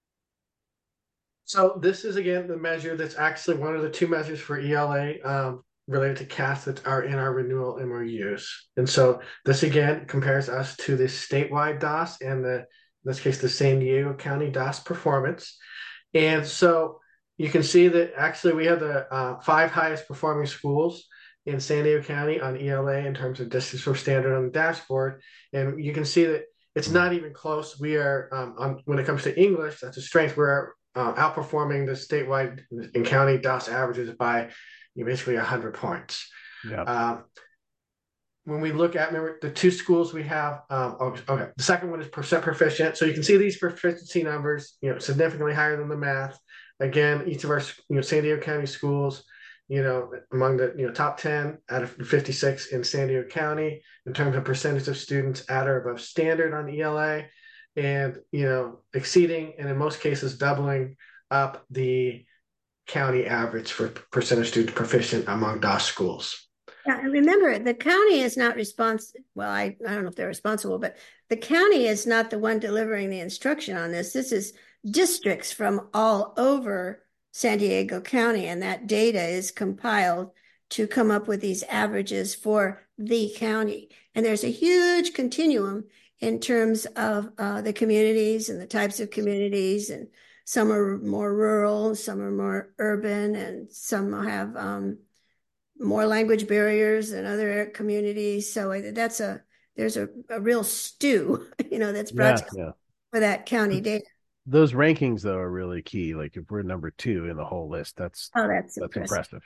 So this is, again, the measure that's actually one of the two measures for ELA related to CAS that are in our renewal MOUs. And so this, again, compares us to the statewide DOS and in this case, the San Diego County DOS performance. And so you can see that actually we have the 5 highest performing schools in San Diego County on ELA in terms of distance from standard on the dashboard. And you can see that it's not even close. We are, when it comes to English, that's a strength. We're outperforming the statewide and county DOS averages by basically 100 points. Yeah. When we look at, remember, the 2 schools we have, the second one is percent proficient. So you can see these proficiency numbers, significantly higher than the math. Again, each of our, San Diego County schools, among the top 10 out of 56 in San Diego County in terms of percentage of students at or above standard on ELA, and exceeding, and in most cases doubling up the county average for percentage students proficient among DOS schools. Yeah, and remember, the county is not responsible. Well, I don't know if they're responsible, but the county is not the one delivering the instruction on this. This is districts from all over San Diego County, and that data is compiled to come up with these averages for the county. And there's a huge continuum in terms of the communities and the types of communities, and some are more rural, some are more urban, and some have more language barriers than other communities. So there's a real stew, that's brought for that county data. Those rankings, though, are really key. Like if we're number 2 in the whole list, that's impressive.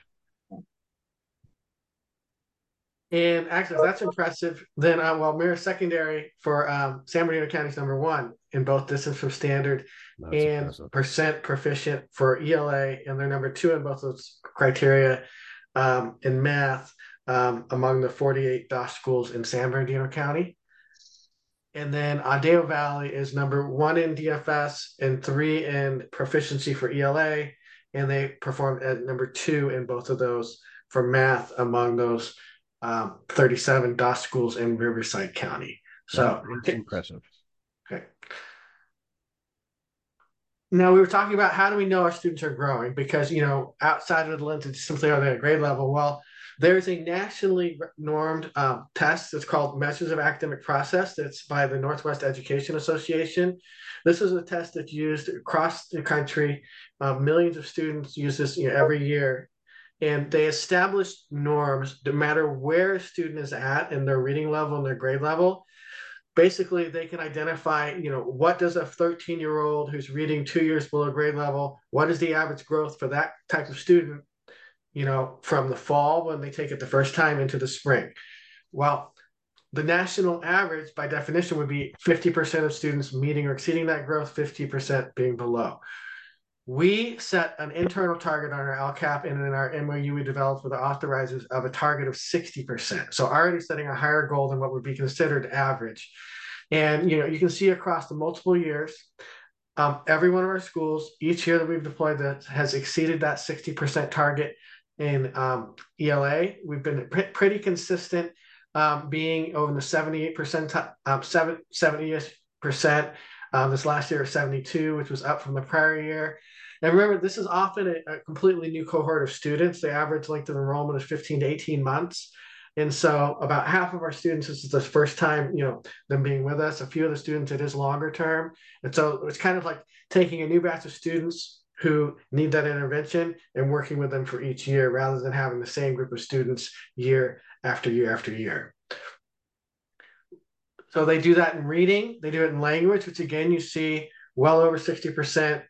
And actually, if that's impressive, then Mira Secondary for San Bernardino County is number 1 in both distance from standard and percent proficient for ELA, and they're number 2 in both those criteria in math among the 48 DOS schools in San Bernardino County. And then Adeo Valley is number 1 in DFS and 3 in proficiency for ELA, and they performed at number 2 in both of those for math among those 37 DOS schools in Riverside County. So that's impressive. Okay. Now we were talking about how do we know our students are growing, because outside of the lens of simply are they at grade level. Well, there's a nationally normed test that's called Measures of Academic Process that's by the Northwest Education Association. This is a test that's used across the country. Millions of students use this every year. And they establish norms no matter where a student is at in their reading level and their grade level. Basically, they can identify, what does a 13-year-old who's reading 2 years below grade level, what is the average growth for that type of student, from the fall when they take it the first time into the spring. Well, the national average by definition would be 50% of students meeting or exceeding that growth, 50% being below. We set an internal target on our LCAP and in our MOU we developed with the authorizers of a target of 60%. So already setting a higher goal than what would be considered average. And, you can see across the multiple years, every one of our schools, each year that we've deployed that has exceeded that 60% target in ELA. We've been pretty consistent, being over the 78%, 70-ish%. This last year, 72, which was up from the prior year. And remember, this is often a completely new cohort of students. The average length of enrollment is 15 to 18 months. And so about half of our students, this is the first time, them being with us. A few of the students, it is longer term. And so it's kind of like taking a new batch of students who need that intervention and working with them for each year rather than having the same group of students year after year after year. So they do that in reading, they do it in language, which again, you see well over 60%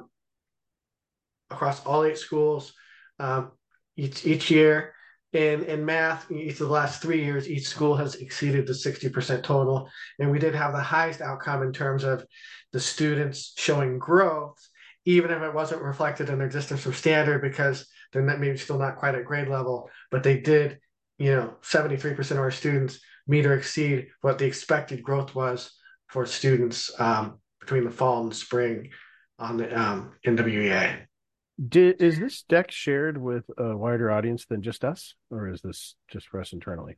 across all 8 schools each year. In math, each of the last 3 years, each school has exceeded the 60% total. And we did have the highest outcome in terms of the students showing growth, even if it wasn't reflected in their distance from standard because they're maybe still not quite at grade level, but they did, 73% of our students meet or exceed what the expected growth was for students between the fall and the spring on the NWEA. Is this deck shared with a wider audience than just us, or is this just for us internally?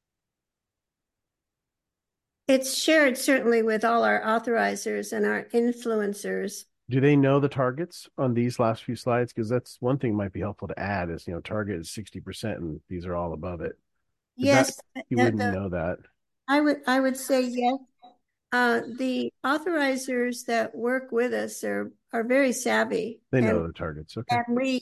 It's shared certainly with all our authorizers and our influencers. Do they know the targets on these last few slides? Because that's one thing might be helpful to add is, target is 60% and these are all above it. Yes. You wouldn't know that. I would say yes. The authorizers that work with us are very savvy. They know the targets. Okay.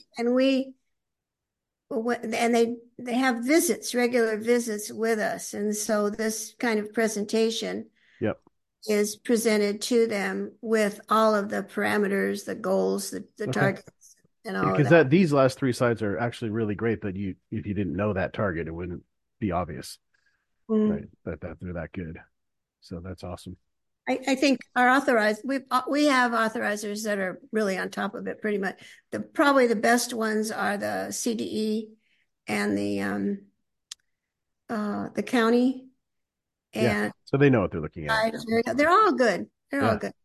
And they have regular visits with us. And so this kind of presentation is presented to them with all of the parameters, the goals, the targets, and all of that. These last 3 slides are actually really great, but if you didn't know that target, it wouldn't be obvious, right? That they're that good. So that's awesome. I think our we have authorizers that are really on top of it pretty much. Probably the best ones are the CDE and the county. And so they know what they're looking at. They're all good. All good.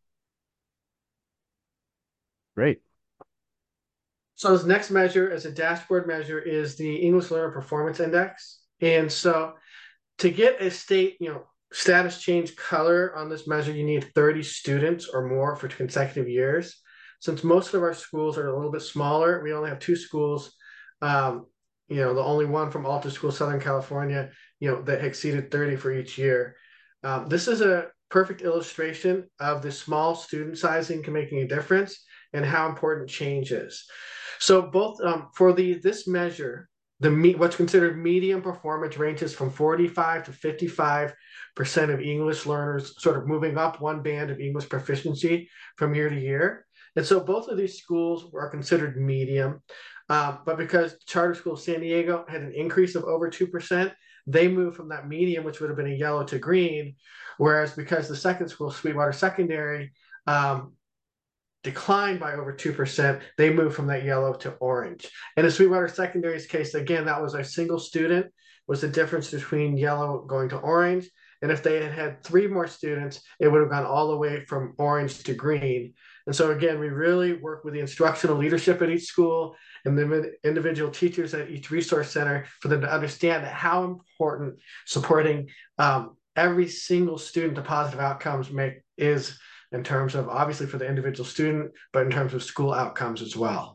Great. So this next measure as a dashboard measure is the English Learner Performance Index. And so to get a state, status change color on this measure, you need 30 students or more for consecutive years. Since most of our schools are a little bit smaller, we only have 2 schools, the only one from Alta School, Southern California, that exceeded 30 for each year. This is a perfect illustration of the small student sizing can making a difference and how important change is. So both for this measure, what's considered medium performance ranges from 45 to 55% of English learners sort of moving up one band of English proficiency from year to year. And so both of these schools are considered medium, but because Charter School San Diego had an increase of over 2%, they moved from that medium, which would have been a yellow, to green, whereas because the second school, Sweetwater Secondary, declined by over 2%, they moved from that yellow to orange. And in Sweetwater Secondary's case, again, that was a single student, was the difference between yellow going to orange. And if they had had 3 more students, it would have gone all the way from orange to green. And so again, we really work with the instructional leadership at each school and the individual teachers at each resource center for them to understand how important supporting every single student to positive outcomes is in terms of obviously for the individual student, but in terms of school outcomes as well.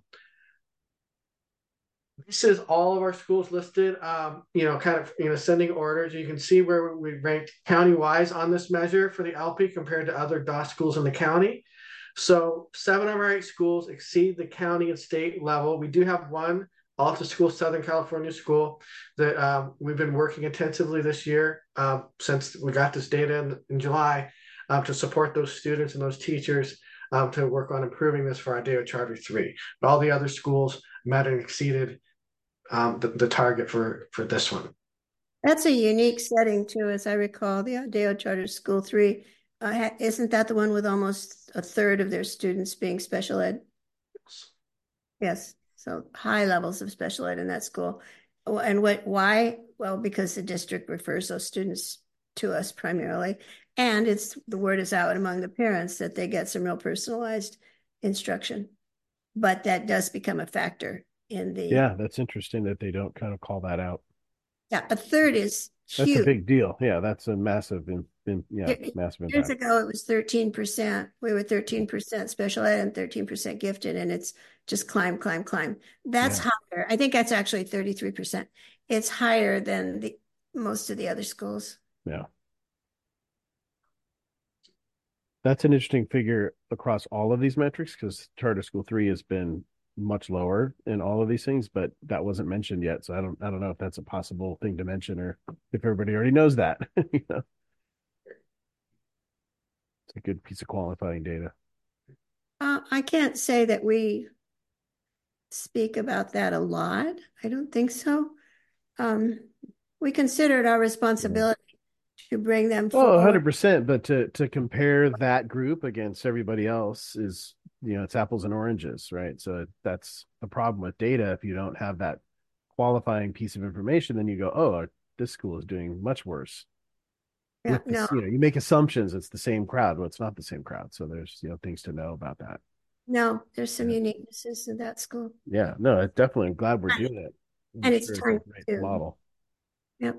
This is all of our schools listed, ascending orders. You can see where we ranked county-wise on this measure for the LP compared to other DOS schools in the county. So 7 of our 8 schools exceed the county and state level. We do have one Alta School, Southern California school, that we've been working intensively this year since we got this data in July to support those students and those teachers to work on improving this for Adeo Charter 3. But all the other schools met and exceeded the target for this one. That's a unique setting too, as I recall, the Adeo Charter School 3. Isn't that the one with almost a third of their students being special ed? Yes. So high levels of special ed in that school. And why? Well, because the district refers those students to us primarily. And the word is out among the parents that they get some real personalized instruction. But that does become a factor in the... Yeah, that's interesting that they don't kind of call that out. Yeah, a third is huge. That's a big deal. Yeah, that's a massive, massive impact. Years ago, it was 13%. We were 13% special ed and 13% gifted, and it's just climb. That's higher. I think that's actually 33%. It's higher than most of the other schools. Yeah. That's an interesting figure across all of these metrics because Charter School 3 has been much lower in all of these things, but that wasn't mentioned yet. So I don't know if that's a possible thing to mention or if everybody already knows that. You know? It's a good piece of qualifying data. I can't say that we speak about that a lot. I don't think so. We consider it our responsibility to bring them forward. 100%. But to compare that group against everybody else is, it's apples and oranges, right? So that's the problem with data. If you don't have that qualifying piece of information, then you go, oh, this school is doing much worse. Yeah, no. You make assumptions it's the same crowd. Well, it's not the same crowd. So there's, things to know about that. No, there's some uniquenesses in that school. Yeah, no, definitely. I'm glad we're doing it. And it's time to model. Yep.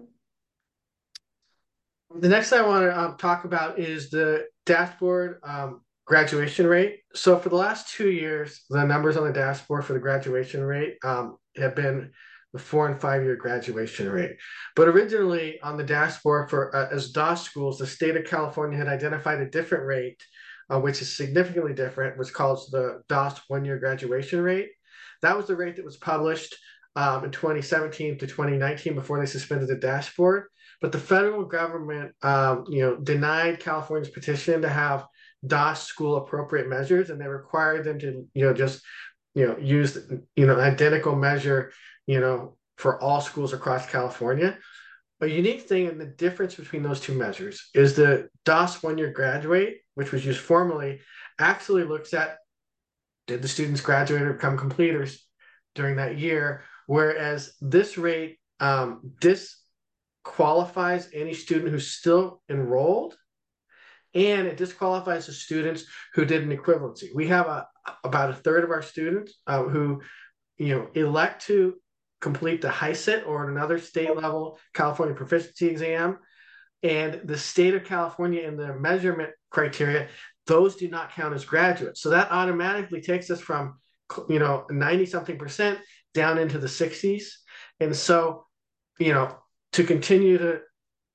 The next thing I want to talk about is the dashboard graduation rate. So for the last 2 years, the numbers on the dashboard for the graduation rate have been the 4 and 5 year graduation rate. But originally on the dashboard for as DOS schools, the state of California had identified a different rate, which is significantly different, which calls the DOS 1 year graduation rate. That was the rate that was published in 2017 to 2019 before they suspended the dashboard. But the federal government, denied California's petition to have DOS school appropriate measures, and they required them to, use, an identical measure, for all schools across California. A unique thing and the difference between those two measures is the DOS 1 year graduate, which was used formally, actually looks at did the students graduate or become completers during that year, whereas this rate disqualifies any student who's still enrolled, and it disqualifies the students who did an equivalency. We have about a third of our students who, elect to complete the HiSET or another state level California proficiency exam, and the state of California in the measurement criteria, those do not count as graduates. So that automatically takes us from 90-something% down into the 60s. And so, to continue to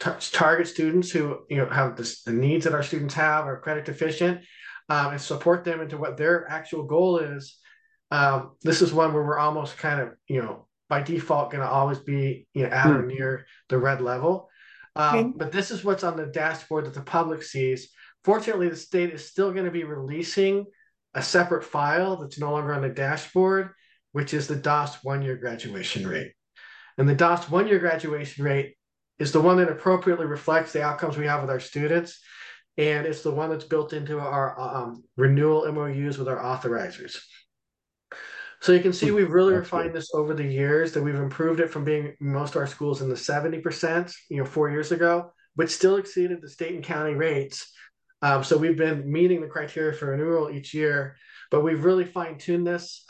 target students who have the needs that our students have, are credit deficient, and support them into what their actual goal is. This is one where we're almost kind of by default going to always be at or near the red level. But this is what's on the dashboard that the public sees. Fortunately, the state is still going to be releasing a separate file that's no longer on the dashboard, which is the DOS one-year graduation rate. And the DOS one-year graduation rate is the one that appropriately reflects the outcomes we have with our students. And it's the one that's built into our renewal MOUs with our authorizers. So you can see we've really refined this over the years, that we've improved it from being most of our schools in the 70%, 4 years ago, but still exceeded the state and county rates. So we've been meeting the criteria for renewal each year, but we've really fine-tuned this.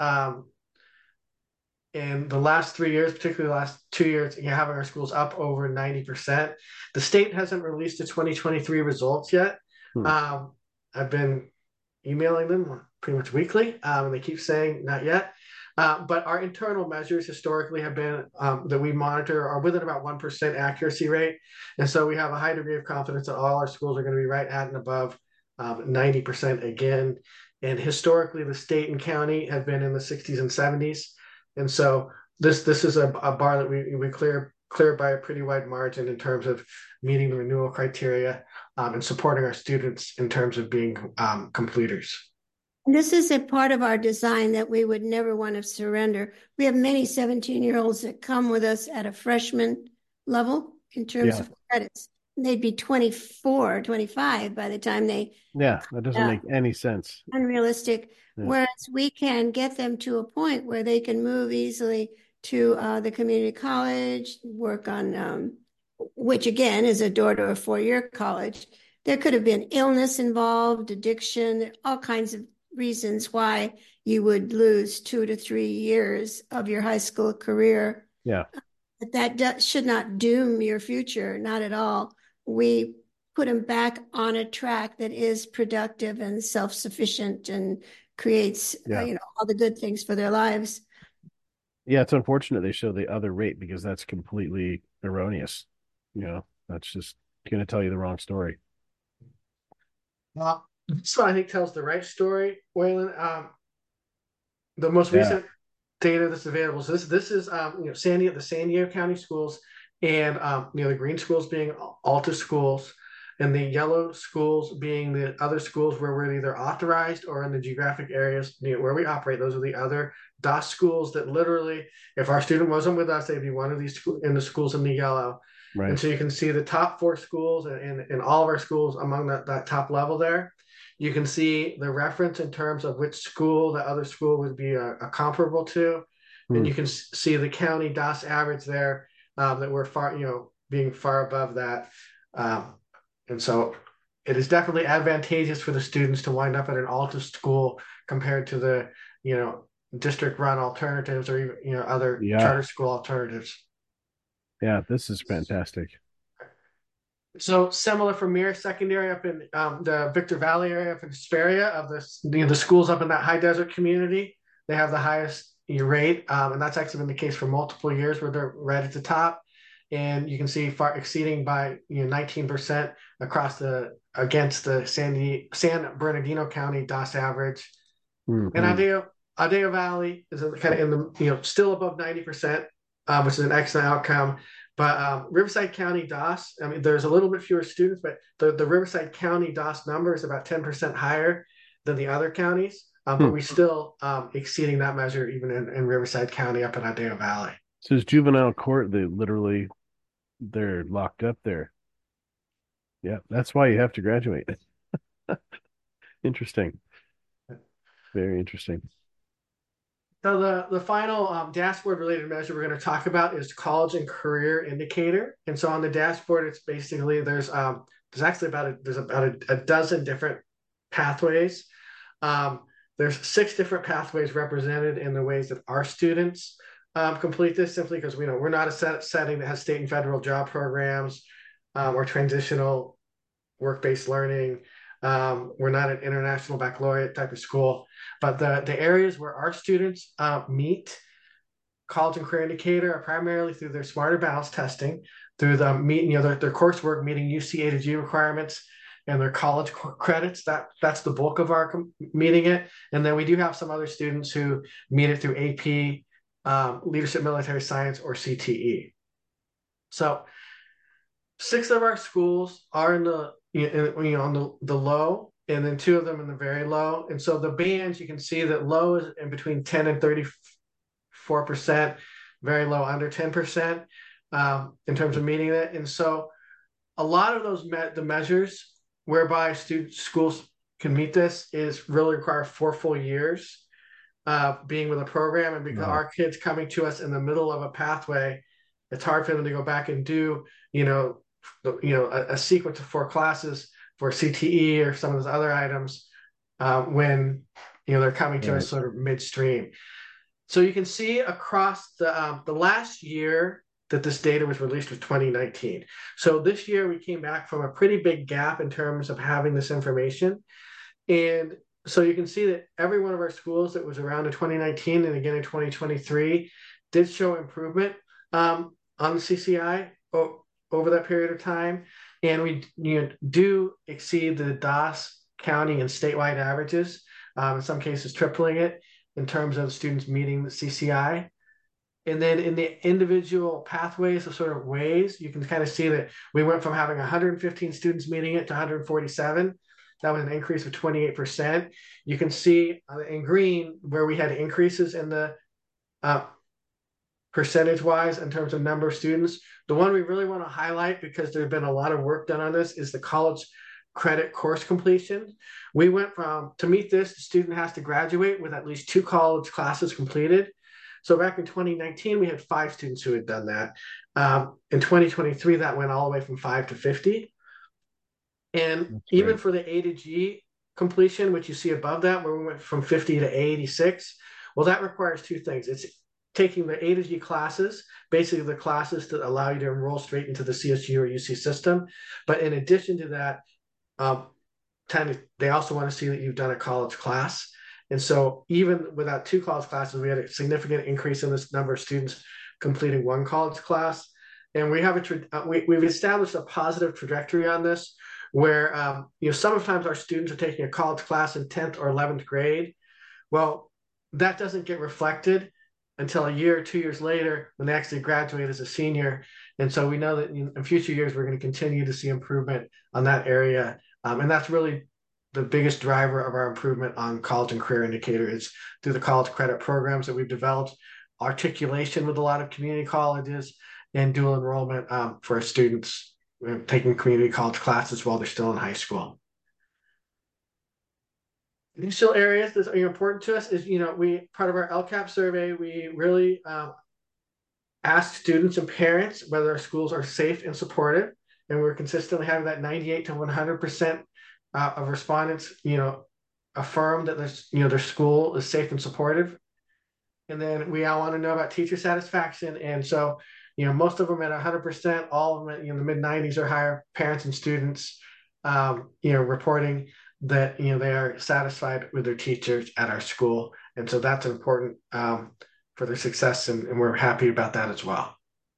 In the last 3 years, particularly the last 2 years, having our schools up over 90%. The state hasn't released the 2023 results yet. I've been emailing them pretty much weekly, and they keep saying not yet. But our internal measures historically have been that we monitor are within about 1% accuracy rate. And so we have a high degree of confidence that all our schools are going to be right at and above 90% again. And historically, the state and county have been in the 60s and 70s. And so this is a bar that we clear by a pretty wide margin in terms of meeting the renewal criteria and supporting our students in terms of being completers. This is a part of our design that we would never want to surrender. We have many 17-year-olds that come with us at a freshman level in terms of credits. They'd be 24, 25 by the time they... Yeah, that doesn't make any sense. Unrealistic. Yeah. Whereas we can get them to a point where they can move easily to the community college, work on, which again is a door to a 4-year college. There could have been illness involved, addiction, all kinds of reasons why you would lose 2 to 3 years of your high school career. Yeah. But that should not doom your future, not at all. We put them back on a track that is productive and self-sufficient and creates all the good things for their lives. Yeah, it's unfortunate they show the other rate because that's completely erroneous. That's just going to tell you the wrong story. So I think tells the right story, Waylon. The most recent data that's available. So this is the San Diego County schools, and the green schools being Alta schools, and the yellow schools being the other schools where we're either authorized or in the geographic areas where we operate. Those are the other DOS schools that literally, if our student wasn't with us, they'd be one of these in the schools in the yellow. Right. And so you can see the top 4 schools and all of our schools among that top level there. You can see the reference in terms of which school the other school would be a comparable to. And you can see the county DOS average there that we're being far above that. And so it is definitely advantageous for the students to wind up at an Alta school compared to the, district run alternatives or even, other charter school alternatives. Yeah, this is fantastic. So similar for Mir Secondary up in the Victor Valley area up in Hesperia of the schools up in that high desert community, they have the highest rate, and that's actually been the case for multiple years where they're right at the top. And you can see far exceeding by 19% against the San Bernardino County DOS average. Mm-hmm. And Adeo Valley is kind of in the still above 90%, which is an excellent outcome. But Riverside County DOS, there's a little bit fewer students, but the Riverside County DOS number is about 10% higher than the other counties. But we're still exceeding that measure even in Riverside County up in Adeo Valley. So it's juvenile court, they're locked up there. Yeah, that's why you have to graduate. Interesting. Very interesting. So the final dashboard related measure we're going to talk about is college and career indicator. And so on the dashboard, it's basically there's actually about a dozen different pathways. There's 6 different pathways represented in the ways that our students complete this, simply because we're not a setting that has state and federal job programs or transitional work-based learning. We're not an international baccalaureate type of school, but the areas where our students meet college and career indicator are primarily through their Smarter Balance testing. through the meeting, their coursework meeting UC A to G requirements and their college credits. That's the bulk of our meeting it. And then we do have some other students who meet it through AP, Leadership Military Science, or CTE. So 6 of our schools are in the on the low, and then 2 of them in the very low. And so the bands, you can see that low is in between 10 and 34%, very low under 10% in terms of meeting it. And so a lot of those the measures whereby schools can meet this is really require 4 full years being with a program. And because our kids coming to us in the middle of a pathway, it's hard for them to go back and do, a sequence of 4 classes for CTE or some of those other items when, they're coming to us sort of midstream. So you can see across the last year that this data was released was 2019. So this year we came back from a pretty big gap in terms of having this information. And so you can see that every one of our schools that was around in 2019 and again in 2023 did show improvement on the CCI over that period of time. And we do exceed the DOS county and statewide averages, in some cases tripling it in terms of students meeting the CCI. And then in the individual pathways of sort of ways, you can kind of see that we went from having 115 students meeting it to 147. That was an increase of 28%. You can see in green where we had increases in the percentage-wise in terms of number of students. The one we really want to highlight, because there's been a lot of work done on this, is the college credit course completion. We went from, to meet this, the student has to graduate with at least 2 college classes completed. So back in 2019, we had 5 students who had done that. In 2023, that went all the way from 5 to 50. And even for the A to G completion, which you see above that, where we went from 50 to 86, well, that requires 2 things. It's taking the A to G classes, basically the classes that allow you to enroll straight into the CSU or UC system. But in addition to that, they also want to see that you've done a college class. And so even without 2 college classes, we had a significant increase in this number of students completing 1 college class. And we have we've established a positive trajectory on this, where sometimes our students are taking a college class in 10th or 11th grade. Well, that doesn't get reflected until a year or 2 years later when they actually graduate as a senior. And so we know that in future years, we're going to continue to see improvement on that area. And that's really the biggest driver of our improvement on college and career indicator is through the college credit programs that we've developed, articulation with a lot of community colleges, and dual enrollment for students taking community college classes while they're still in high school. Additional areas that are important to us is, part of our LCAP survey, we really ask students and parents whether our schools are safe and supportive. And we're consistently having that 98 to 100% of respondents, affirm that their school is safe and supportive. And then we all want to know about teacher satisfaction. And so, most of them at 100%, all of them in the mid-90s or higher, parents and students, reporting that, they are satisfied with their teachers at our school. And so that's important for their success. And we're happy about that as well.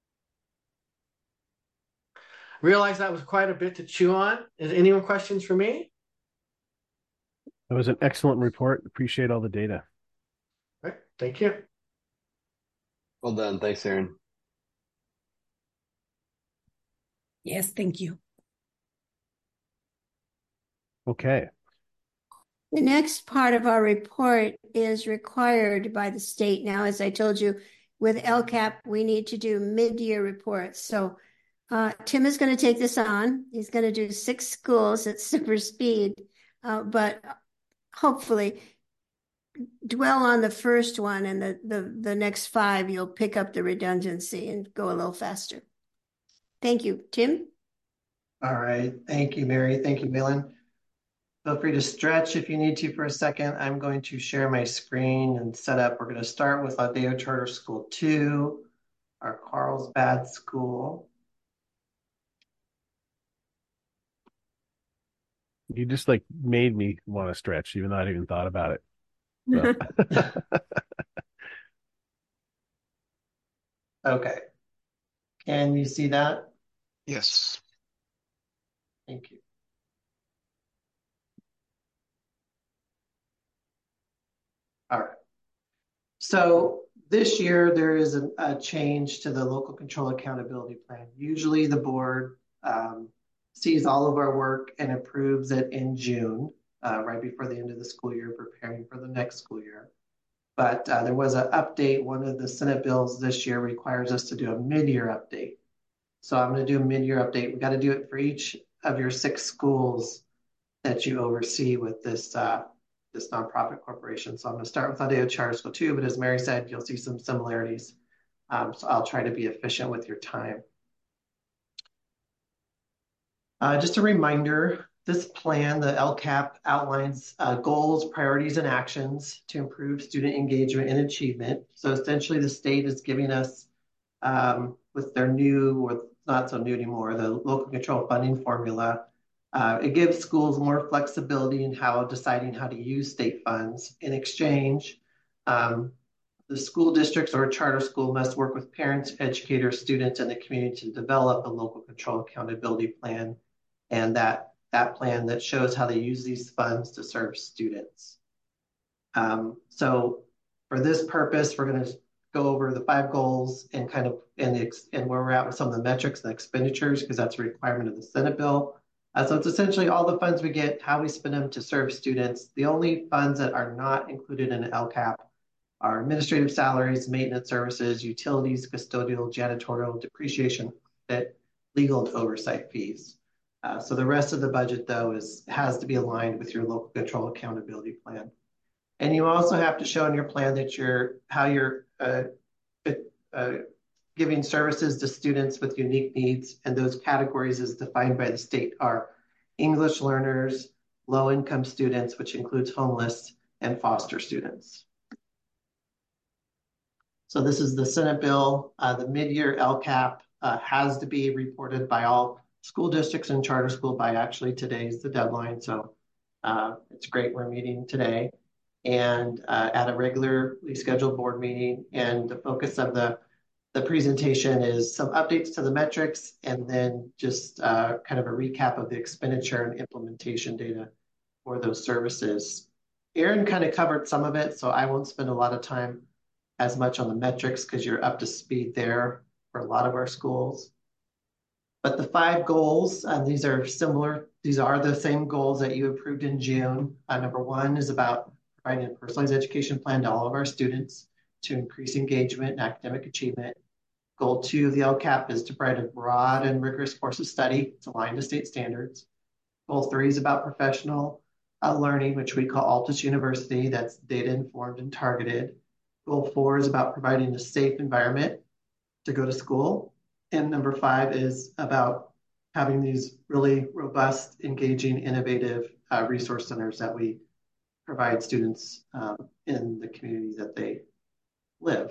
Realize that was quite a bit to chew on. Is anyone questions for me? That was an excellent report. Appreciate all the data. All right. Thank you. Well done. Thanks, Aaron. Yes, thank you. Okay. The next part of our report is required by the state. Now, as I told you, with LCAP, we need to do mid-year reports. So Tim is going to take this on. He's going to do 6 schools at super speed, but hopefully dwell on the first one, and the next 5, you'll pick up the redundancy and go a little faster. Thank you. Tim? All right. Thank you, Mary. Thank you, Malin. Feel free to stretch if you need to for a second. I'm going to share my screen and set up. We're going to start with Aldeo Charter School 2, our Carlsbad School. You just made me want to stretch, even though I even thought about it. So. Okay. Can you see that? Yes. Thank you. All right. So this year there is a change to the local control accountability plan. Usually the board sees all of our work and approves it in June, right before the end of the school year, preparing for the next school year. But there was an update. One of the Senate bills this year requires us to do a mid-year update. So I'm going to do a mid-year update. We got to do it for each of your 6 schools that you oversee with this this nonprofit corporation. So I'm going to start with Adeo Charter School 2, but as Mary said, you'll see some similarities. So I'll try to be efficient with your time. Just a reminder, this plan, the LCAP, outlines goals, priorities, and actions to improve student engagement and achievement. So essentially the state is giving us, with their new, or not so new anymore, the local control funding formula, it gives schools more flexibility in deciding how to use state funds. In exchange, the school districts or a charter school must work with parents, educators, students, and the community to develop a local control accountability plan, and that plan that shows how they use these funds to serve students. So for this purpose, we're going to go over the 5 goals and kind of and where we're at with some of the metrics and expenditures, because that's a requirement of the Senate bill. So it's essentially all the funds we get, how we spend them to serve students. The only funds that are not included in LCAP are administrative salaries, maintenance services, utilities, custodial, janitorial, depreciation, legal and oversight fees. So the rest of the budget, though, has to be aligned with your local control accountability plan. And you also have to show in your plan that you're giving services to students with unique needs, and those categories as defined by the state are English learners, low-income students, which includes homeless, and foster students. So this is the Senate bill. The mid-year LCAP has to be reported by all school districts and charter school by actually today's the deadline. So it's great we're meeting today and at a regularly scheduled board meeting. And the focus of the presentation is some updates to the metrics, and then just kind of a recap of the expenditure and implementation data for those services. Aaron kind of covered some of it, so I won't spend a lot of time as much on the metrics because you're up to speed there for a lot of our schools. But the 5 goals, these are similar. These are the same goals that you approved in June. Number 1 is about providing a personalized education plan to all of our students to increase engagement and academic achievement. Goal 2 of the LCAP is to provide a broad and rigorous course of study. It's aligned to state standards. Goal 3 is about professional learning, which we call Altus University. That's data informed and targeted. Goal 4 is about providing a safe environment to go to school. And number 5 is about having these really robust, engaging, innovative resource centers that we provide students in the community that they live.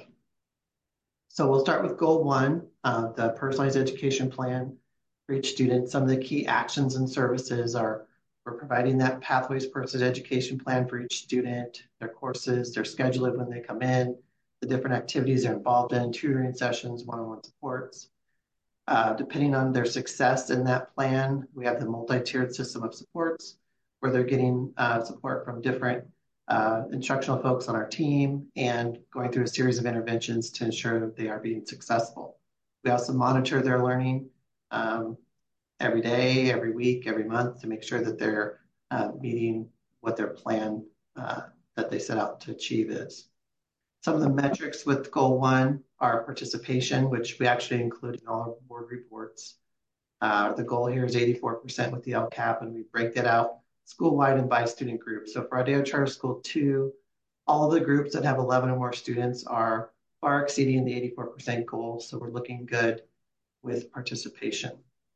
So we'll start with goal 1, the personalized education plan for each student. Some of the key actions and services are we're providing that Pathways Personalized Education plan for each student, their courses, their schedule of when they come in, the different activities they're involved in, tutoring sessions, one-on-one supports. Depending on their success in that plan, we have the multi-tiered system of supports where they're getting support from different instructional folks on our team and going through a series of interventions to ensure that they are being successful. We also monitor their learning every day, every week, every month to make sure that they're meeting what their plan that they set out to achieve is. Some of the metrics with goal 1 are participation, which we actually include in all our board reports. The goal here is 84% with the LCAP, and we break that out school-wide and by student group. So for Adeo Charter School 2, all of the groups that have 11 or more students are far exceeding the 84% goal. So we're looking good with participation.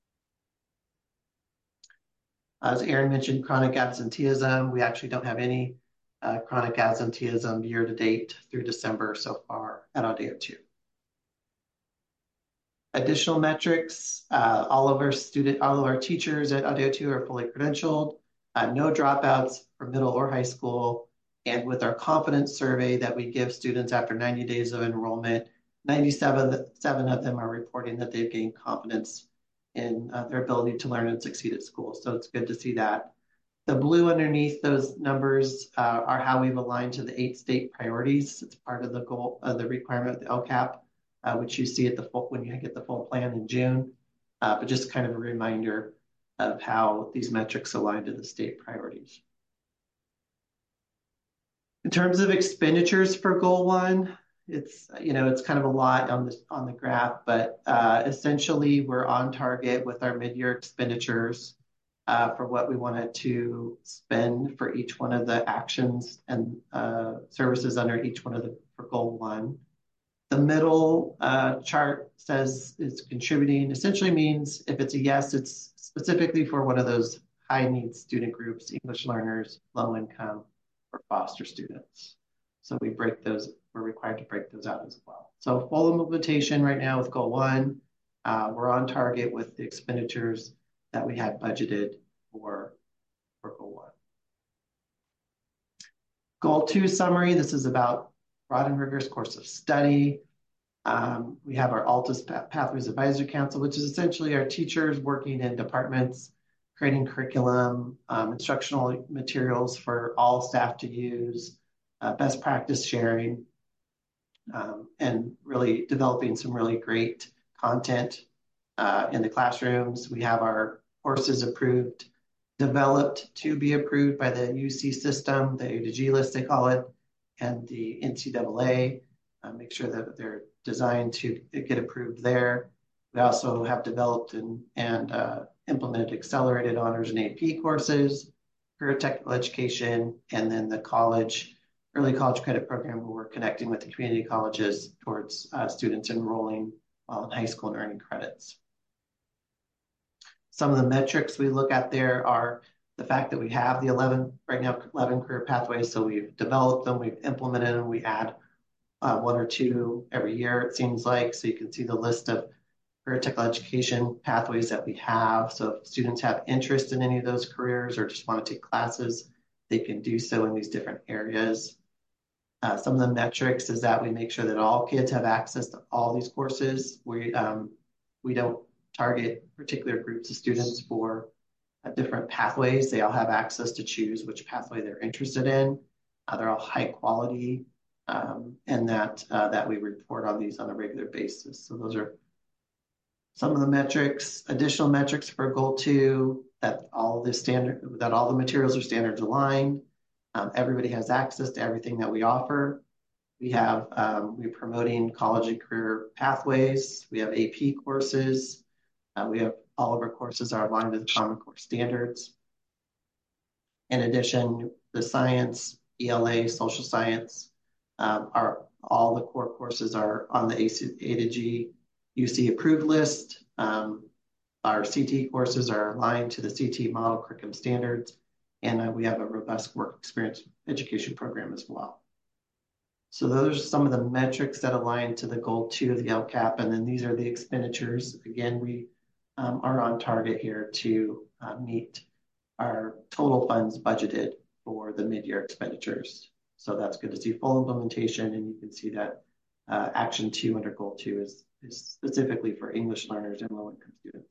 As Aaron mentioned, chronic absenteeism, we actually don't have any chronic absenteeism year to date through December so far at Adeo 2. Additional metrics, all of our teachers at Adeo 2 are fully credentialed, no dropouts for middle or high school, and with our confidence survey that we give students after 90 days of enrollment, 97 of them are reporting that they've gained confidence in their ability to learn and succeed at school. So it's good to see that. The blue underneath those numbers are how we've aligned to the 8 state priorities. It's part of the goal, the requirement of the LCAP, which you see at the full, when you get the full plan in June. But just kind of a reminder of how these metrics align to the state priorities. In terms of expenditures for Goal 1, it's kind of a lot on the graph, but essentially we're on target with our mid-year expenditures for what we wanted to spend for each one of the actions and services under each one of the for Goal 1. The middle chart says it's contributing, essentially means if it's a yes, it's specifically for one of those high needs student groups, English learners, low income, or foster students. So we're required to break those out as well. So full implementation right now with Goal 1, we're on target with the expenditures that we had budgeted for Goal 1. Goal 2 summary, this is about broad and rigorous course of study. We have our ALTUS Pathways Advisory Council, which is essentially our teachers working in departments, creating curriculum, instructional materials for all staff to use, best practice sharing, and really developing some really great content in the classrooms. We have our courses developed to be approved by the UC system, the A to G list they call it, and the NCAA. Make sure that they're designed to get approved there. We also have developed and implemented accelerated honors and AP courses, career technical education, and then the early college credit program where we're connecting with the community colleges towards students enrolling while in high school and earning credits. Some of the metrics we look at there are the fact that we have the 11 career pathways. So we've developed them, we've implemented them, we add 1 or 2 every year, it seems like. So you can see the list of career technical education pathways that we have. So if students have interest in any of those careers or just want to take classes, they can do so in these different areas. Some of the metrics is that we make sure that all kids have access to all these courses. We don't target particular groups of students for different pathways. They all have access to choose which pathway they're interested in. They're all high quality, and that we report on these on a regular basis. So those are some of the metrics. Additional metrics for Goal 2, that all the materials are standards aligned. Everybody has access to everything that we offer. We're promoting college and career pathways. We have AP courses. We have all of our courses are aligned with Common Core standards. In addition, the science, ELA, social science, all the core courses are on the A to G UC approved list. Our CT courses are aligned to the CT model curriculum standards, and we have a robust work experience education program as well. So those are some of the metrics that align to the Goal 2 of the LCAP, and then these are the expenditures. Again, we are on target here to meet our total funds budgeted for the mid-year expenditures. So that's good to see full implementation, and you can see that Action 2 under Goal 2 is specifically for English learners and low-income students.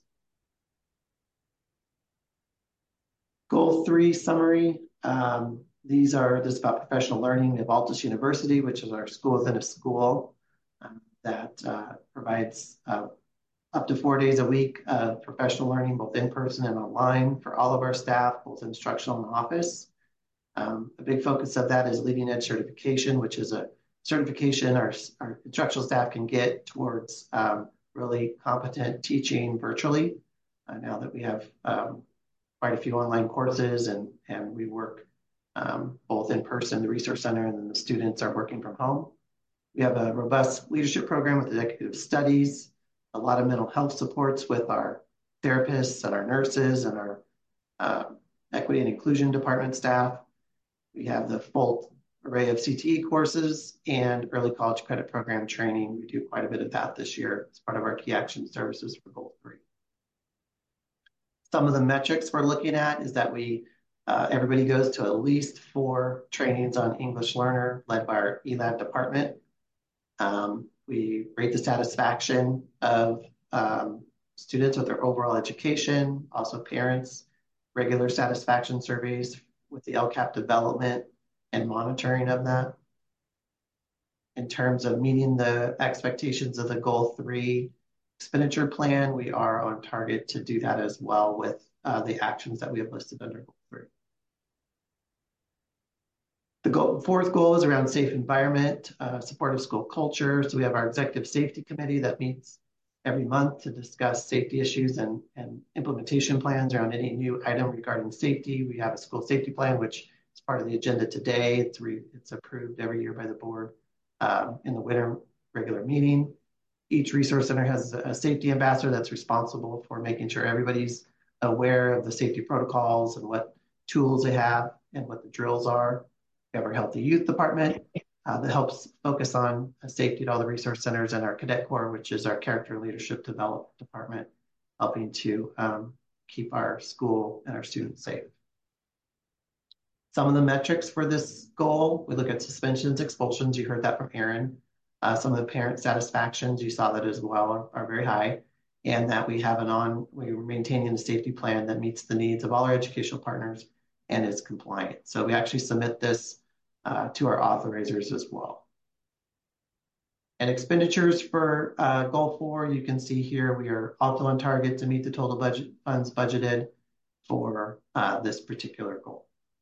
Goal 3 summary. This is about professional learning of Altus University, which is our school within a school that provides up to 4 days a week of professional learning, both in person and online for all of our staff, both instructional and office. A big focus of that is leading edge certification, which is a certification our instructional staff can get towards really competent teaching virtually. Now that we have quite a few online courses and we work both in person, the resource center, and then the students are working from home. We have a robust leadership program with executive studies, a lot of mental health supports with our therapists and our nurses and our equity and inclusion department staff. We have the full array of CTE courses and early college credit program training. We do quite a bit of that this year as part of our key action services for Goal 3. Some of the metrics we're looking at is that everybody goes to at least 4 trainings on English learner led by our ELAB department. We rate the satisfaction of students with their overall education, also parents, regular satisfaction surveys with the LCAP development and monitoring of that. In terms of meeting the expectations of the Goal 3 expenditure plan, we are on target to do that as well with the actions that we have listed under Goal 3. The fourth goal is around safe environment, supportive school culture. So we have our executive safety committee that meets every month to discuss safety issues and implementation plans around any new item regarding safety. We have a school safety plan, which is part of the agenda today. It's approved every year by the board in the winter regular meeting. Each resource center has a safety ambassador that's responsible for making sure everybody's aware of the safety protocols and what tools they have and what the drills are. We have our Healthy Youth Department that helps focus on safety at all the resource centers, and our Cadet Corps, which is our character and leadership development department, helping to keep our school and our students safe. Some of the metrics for this goal, we look at suspensions, expulsions. You heard that from Aaron. Some of the parent satisfactions, you saw that as well, are very high. And that we're maintaining a safety plan that meets the needs of all our educational partners and is compliant. So we actually submit this to our authorizers as well. And expenditures for Goal 4, you can see here, we are also on target to meet the total budget funds budgeted for this particular goal.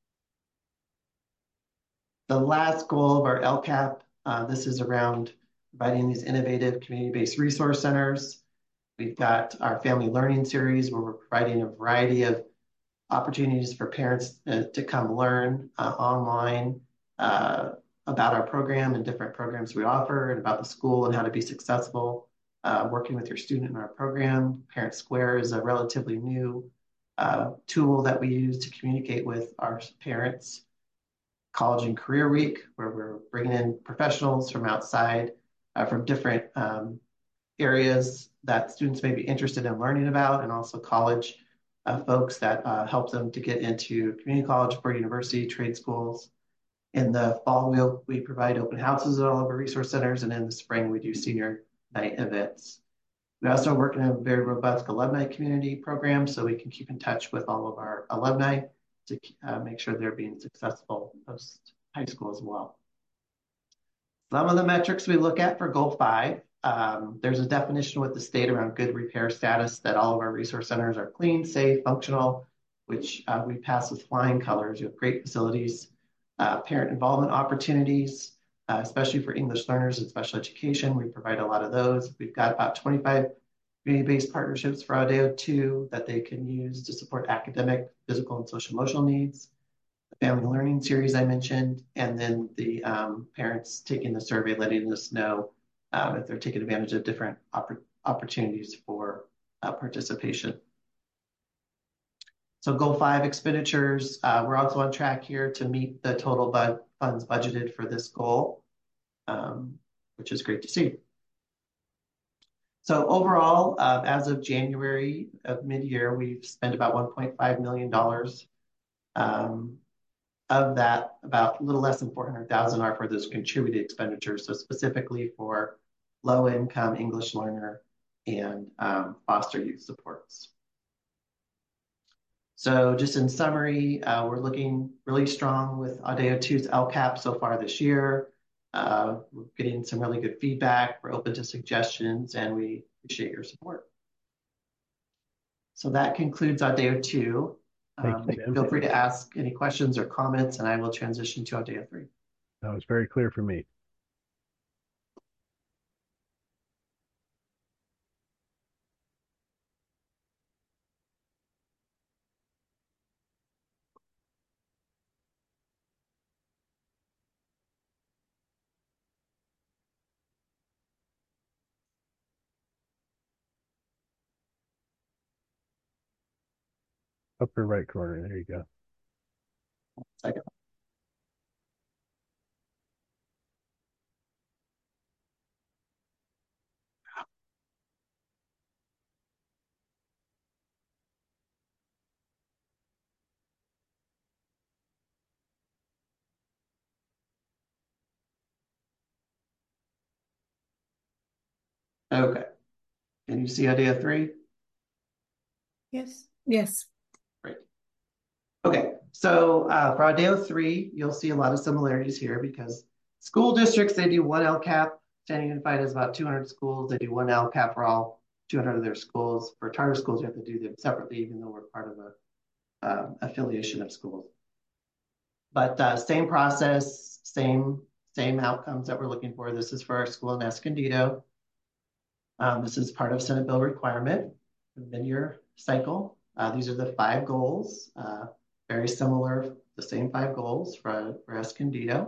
The last goal of our LCAP, this is around providing these innovative community-based resource centers. We've got our family learning series where we're providing a variety of opportunities for parents to come learn online about our program and different programs we offer and about the school and how to be successful working with your student in our program. Parent Square is a relatively new tool that we use to communicate with our parents. College and Career Week, where we're bringing in professionals from outside, from different areas that students may be interested in learning about, and also college folks that help them to get into community college, Ford University, trade schools. In the fall, we provide open houses at all of our resource centers, and in the spring, we do senior night events. We also work in a very robust alumni community program, so we can keep in touch with all of our alumni to make sure they're being successful post high school as well. Some of the metrics we look at for Goal 5, there's a definition with the state around good repair status that all of our resource centers are clean, safe, functional, which we pass with flying colors. You have great facilities, parent involvement opportunities, especially for English learners and special education. We provide a lot of those. We've got about 25 community-based partnerships for Adeo 2 that they can use to support academic, physical, and social emotional needs. The family learning series I mentioned, and then the parents taking the survey, letting us know if they're taking advantage of different opportunities for participation. So Goal 5 expenditures, we're also on track here to meet the total funds budgeted for this goal, which is great to see. So overall, as of January of mid-year, we've spent about $1.5 million. Of that, about a little less than 400,000 are for those contributed expenditures, so specifically for low-income English learner and foster youth supports. So just in summary, we're looking really strong with Adeo 2's LCAP so far this year. We're getting some really good feedback. We're open to suggestions, and we appreciate your support. So that concludes Adeo 2. Feel free to ask any questions or comments, and I will transition to Adeo 3. That was very clear for me. Upper right corner. There you go. Second. Okay. Can you see Adeo 3? Yes. Yes. Great. Okay, so for Adeo 3, you'll see a lot of similarities here because school districts, they do one LCAP. Standing Unified has about 200 schools. They do one LCAP for all 200 of their schools. For charter schools, you have to do them separately, even though we're part of a affiliation of schools. But same process, same outcomes that we're looking for. This is for our school in Escondido. This is part of Senate bill requirement, the mid-year cycle. These are the 5 goals, very similar, the same 5 goals for Escondido.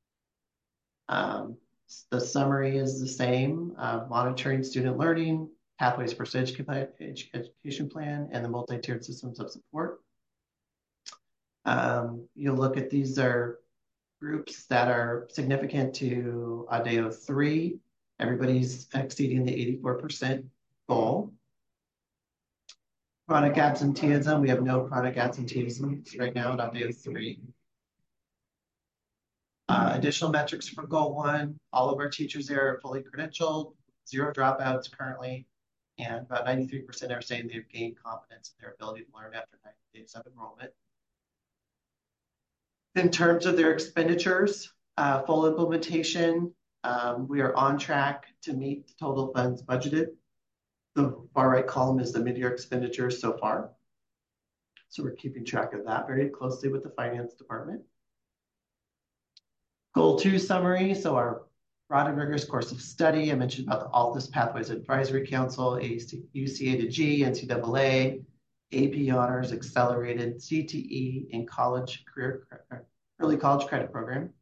The summary is the same, monitoring student learning, pathways for education plan, and the multi-tiered systems of support. You'll look at these are groups that are significant to Adeo 3. Everybody's exceeding the 84% goal. Chronic absenteeism, we have no chronic absenteeism right now at Adeo 3. Additional metrics for goal 1, all of our teachers there are fully credentialed, 0 dropouts currently, and about 93% are saying they've gained confidence in their ability to learn after 90 days of enrollment. In terms of their expenditures, full implementation, we are on track to meet the total funds budgeted. The far right column is the mid-year expenditures so far. So we're keeping track of that very closely with the finance department. Goal 2 summary, so our broad and rigorous course of study. I mentioned about the Altus Pathways Advisory Council, UCA to G, NCAA, AP Honors, Accelerated, CTE, and Early College Credit Program.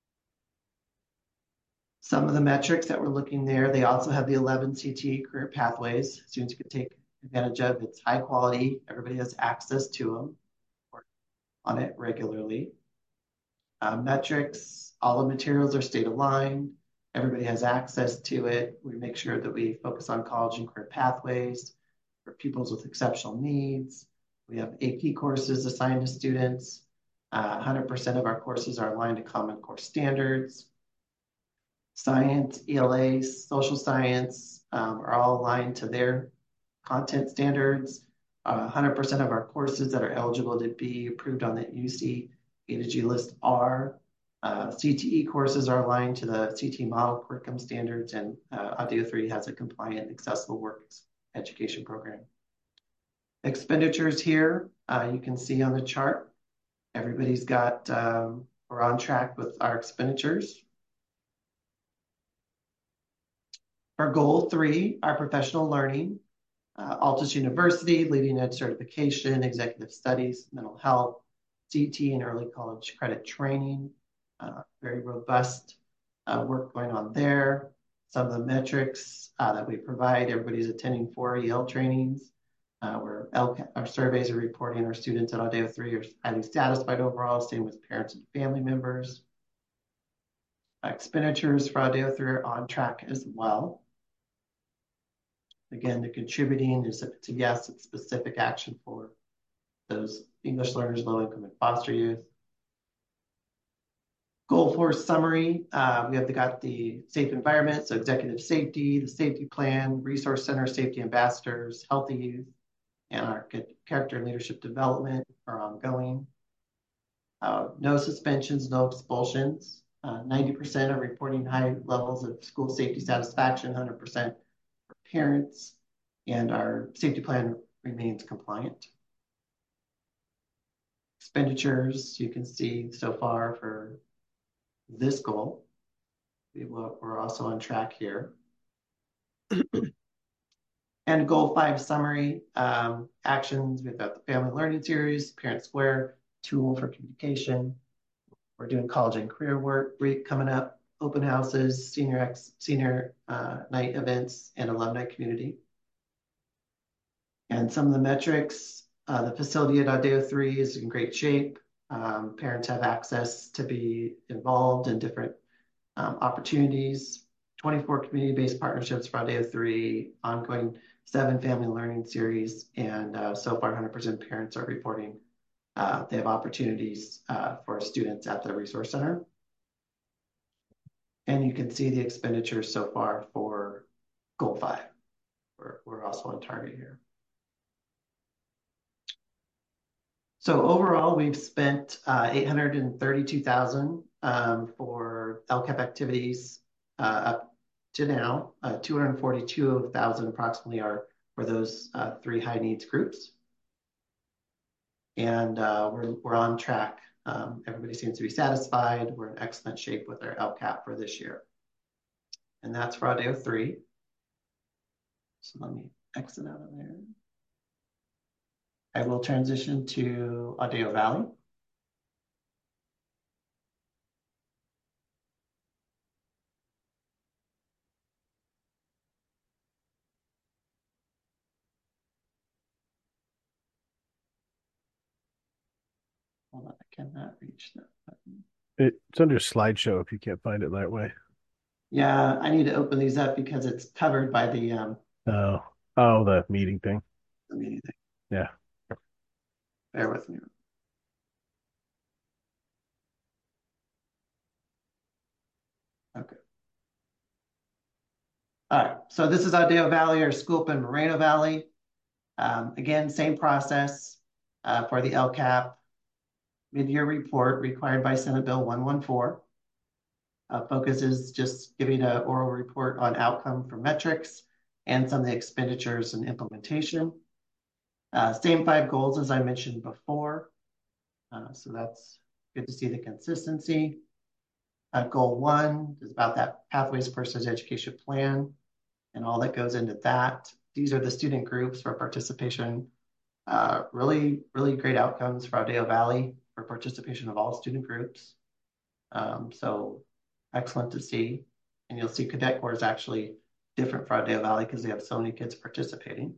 Some of the metrics that we're looking there, they also have the 11 CTE career pathways students can take advantage of. It's high quality. Everybody has access to them on it regularly. Metrics, all the materials are state aligned. Everybody has access to it. We make sure that we focus on college and career pathways for pupils with exceptional needs. We have AP courses assigned to students. 100% of our courses are aligned to Common Core standards. Science, ELA, social science are all aligned to their content standards. 100% of our courses that are eligible to be approved on the UC A to G list are. CTE courses are aligned to the CTE model curriculum standards, and Adeo 3 has a compliant, accessible work education program. Expenditures here, you can see on the chart, everybody's got, we're on track with our expenditures. For goal 3, our professional learning, Altus University, leading edge certification, executive studies, mental health, CT and early college credit training, very robust work going on there. Some of the metrics that we provide, everybody's attending 4 EL trainings. Our surveys are reporting our students at Adeo 3 are highly satisfied overall, same with parents and family members. Expenditures for Adeo 3 are on track as well. Again, the contributing is if it's a yes, it's specific action for those English learners, low income, and foster youth. Goal 4 summary, we have got the safe environment, so executive safety, the safety plan, resource center, safety ambassadors, healthy youth, and our character and leadership development are ongoing. No suspensions, no expulsions. 90% are reporting high levels of school safety satisfaction, 100% for parents, and our safety plan remains compliant. Expenditures, you can see so far for this goal. We're also on track here. And goal 5 summary, actions, we've got the family learning series, Parent Square, tool for communication. We're doing college and career work week coming up, open houses, senior night events, and alumni community. And some of the metrics, the facility at Adeo 3 is in great shape. Parents have access to be involved in different opportunities. 24 community-based partnerships for Adeo 3, ongoing 7 family learning series, and so far 100% parents are reporting they have opportunities for students at the resource center. And you can see the expenditures so far for goal 5. We're also on target here. So overall, we've spent $832,000 for LCAP activities up to now. 242,000 approximately are for those 3 high needs groups. And we're on track. Everybody seems to be satisfied. We're in excellent shape with our LCAP for this year. And that's for Audio 3. So let me exit out of there. I will transition to Audio Valley. Hold on, I cannot reach that button. It's under slideshow if you can't find it that way. Yeah, I need to open these up because it's covered by the the meeting thing. The meeting thing. Yeah. Bear with me. Okay. All right. So this is Audio Valley or Scoop and Moreno Valley. Again, same process for the LCAP mid-year report required by Senate Bill 114. Focus is just giving an oral report on outcome for metrics and some of the expenditures and implementation. Same 5 goals as I mentioned before. So that's good to see the consistency. Goal 1 is about that Pathways Personalized Education Plan and all that goes into that. These are the student groups for participation. Really, really great outcomes for Audio Valley for participation of all student groups. So excellent to see. And you'll see Cadet Corps is actually different for Audio Valley because they have so many kids participating.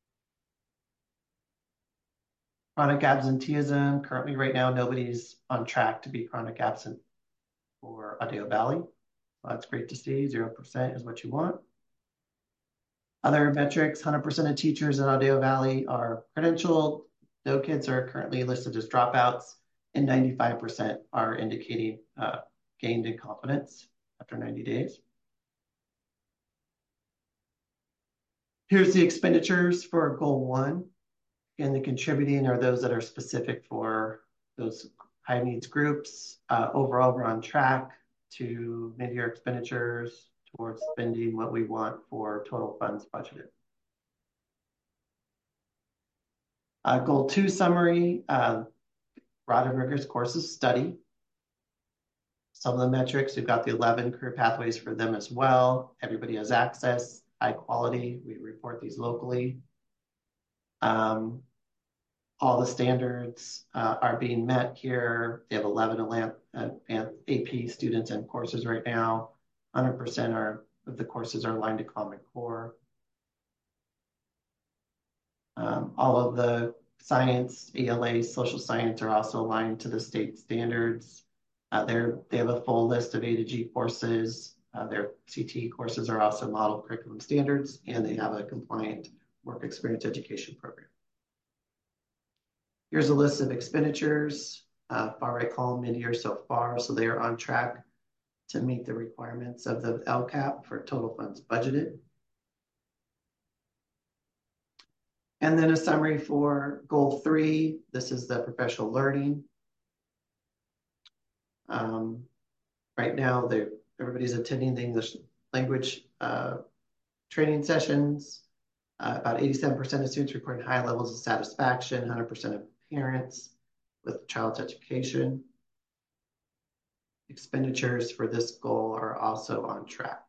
Chronic absenteeism, currently right now, nobody's on track to be chronic absent for Audio Valley. So that's great to see, 0% is what you want. Other metrics, 100% of teachers in Audio Valley are credentialed. No kids are currently listed as dropouts, and 95% are indicating gained in confidence after 90 days. Here's the expenditures for goal 1. And the contributing are those that are specific for those high needs groups. Overall, we're on track to mid-year expenditures towards spending what we want for total funds budgeted. Goal 2 summary, broad and rigorous courses study. Some of the metrics, we've got the 11 career pathways for them as well. Everybody has access, high quality. We report these locally. All the standards are being met here. They have 11 AP students and courses right now. 100% of the courses are aligned to Common Core. All of the science, ELA, social science are also aligned to the state standards. They have a full list of A to G courses. Their CT courses are also model curriculum standards, and they have a compliant work experience education program. Here's a list of expenditures, far right column mid-year so far. So they are on track to meet the requirements of the LCAP for total funds budgeted. And then a summary for goal 3. This is the professional learning. Right now, everybody's attending the English language training sessions. About 87% of students reporting high levels of satisfaction, 100% of parents with child's education. Expenditures for this goal are also on track.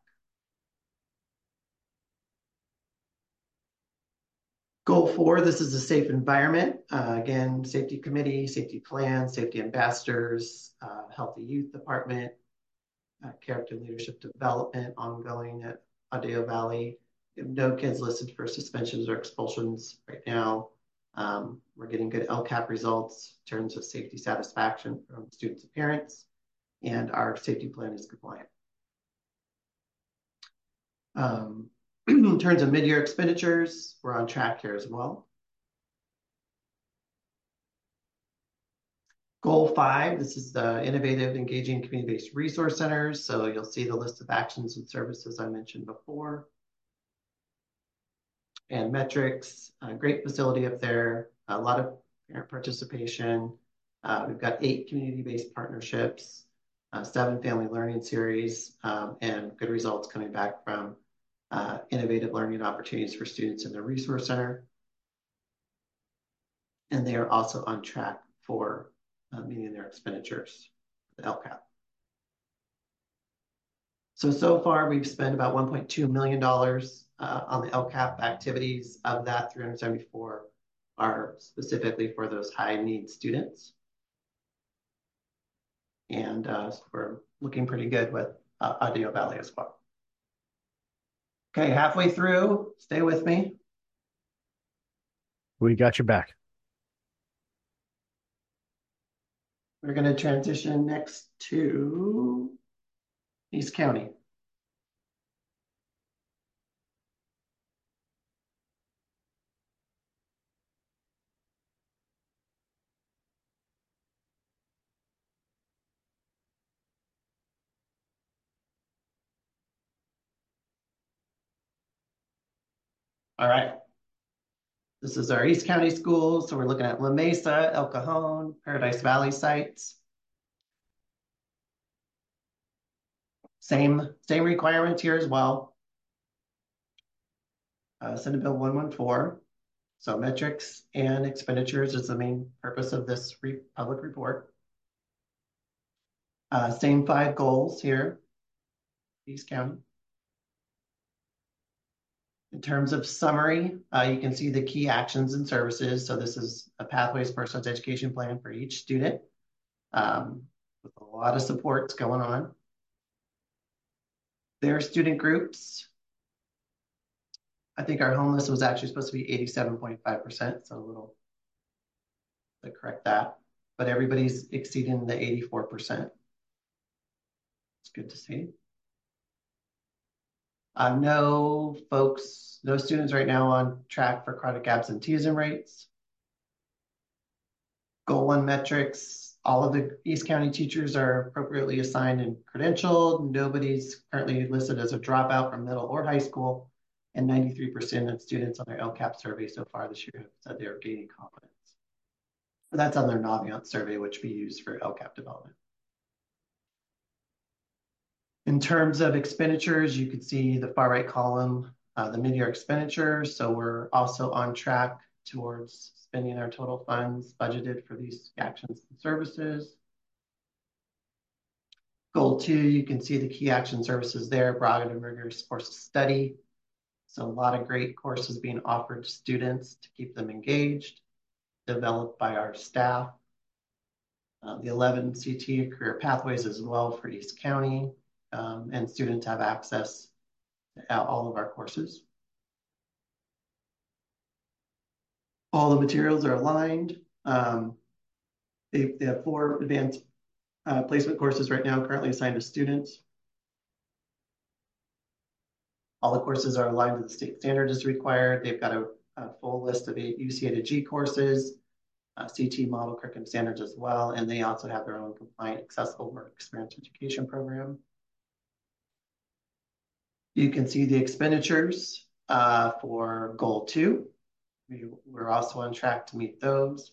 Goal 4, this is a safe environment. Again, safety committee, safety plan, safety ambassadors, healthy youth department, character and leadership development ongoing at Audio Valley. We have no kids listed for suspensions or expulsions right now. We're getting good LCAP results in terms of safety satisfaction from students and parents, and our safety plan is compliant. In terms of mid-year expenditures, we're on track here as well. Goal 5, this is the innovative, engaging, community-based resource centers. So you'll see the list of actions and services I mentioned before. And metrics, great facility up there, a lot of parent participation. We've got 8 community-based partnerships, 7 family learning series, and good results coming back from innovative learning opportunities for students in the Resource Center. And they are also on track for meeting their expenditures, the LCAP. So far, we've spent about $1.2 million on the LCAP activities. Of that, 374 are specifically for those high need students. And we're looking pretty good with Audio Valley as well. Okay, halfway through, stay with me. We got your back. We're going to transition next to East County. All right. This is our East County schools. So we're looking at La Mesa, El Cajon, Paradise Valley sites. Same requirements here as well. Senate Bill 114. So metrics and expenditures is the main purpose of this public report. Same 5 goals here, East County. In terms of summary, you can see the key actions and services. So this is a Pathways Personalized Education Plan for each student with a lot of supports going on. Their student groups. I think our homeless was actually supposed to be 87.5%, so a little to correct that. But everybody's exceeding the 84%. It's good to see. No students right now on track for chronic absenteeism rates. Goal 1 metrics, all of the East County teachers are appropriately assigned and credentialed. Nobody's currently listed as a dropout from middle or high school. And 93% of students on their LCAP survey so far this year have said they are gaining confidence. But that's on their Naviance survey, which we use for LCAP development. In terms of expenditures, you can see the far right column, the mid-year expenditures. So we're also on track towards spending our total funds budgeted for these actions and services. Goal 2, you can see the key action services there, broad and rigorous course of study. So a lot of great courses being offered to students to keep them engaged, developed by our staff. The 11 CT career pathways as well for East County, and students have access to all of our courses. All the materials are aligned. They have 4 advanced placement courses right now currently assigned to students. All the courses are aligned to the state standard as required. They've got a full list of UC-A-to-G courses, CT model curriculum standards as well, and they also have their own compliant accessible work experience education program. You can see the expenditures for goal 2. We're also on track to meet those.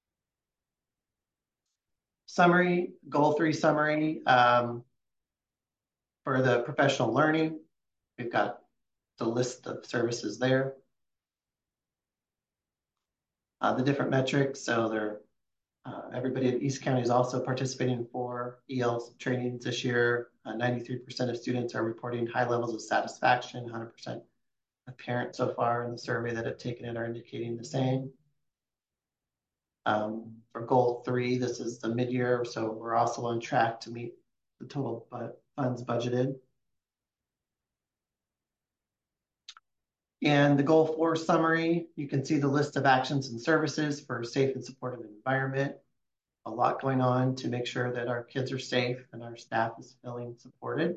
Summary, goal 3 summary for the professional learning. We've got the list of services there. The different metrics, so they're everybody at East County is also participating in 4 EL trainings this year. 93% of students are reporting high levels of satisfaction. 100% of parents so far in the survey that have taken it are indicating the same. For goal 3, this is the mid-year, so we're also on track to meet the total funds budgeted. And the goal 4 summary, you can see the list of actions and services for a safe and supportive environment. A lot going on to make sure that our kids are safe and our staff is feeling supported.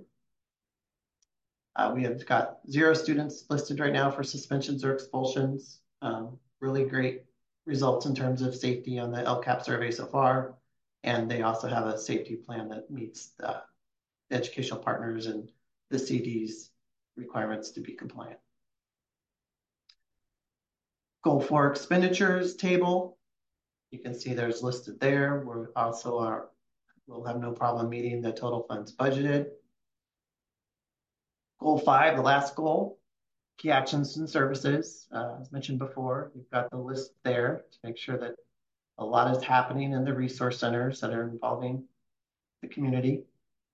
We have got 0 students listed right now for suspensions or expulsions. Really great results in terms of safety on the LCAP survey so far. And they also have a safety plan that meets the educational partners and the CD's requirements to be compliant. Goal 4 expenditures table. You can see there's listed there. We'll have no problem meeting the total funds budgeted. Goal 5, the last goal, key actions and services. As mentioned before, we've got the list there to make sure that a lot is happening in the resource centers that are involving the community.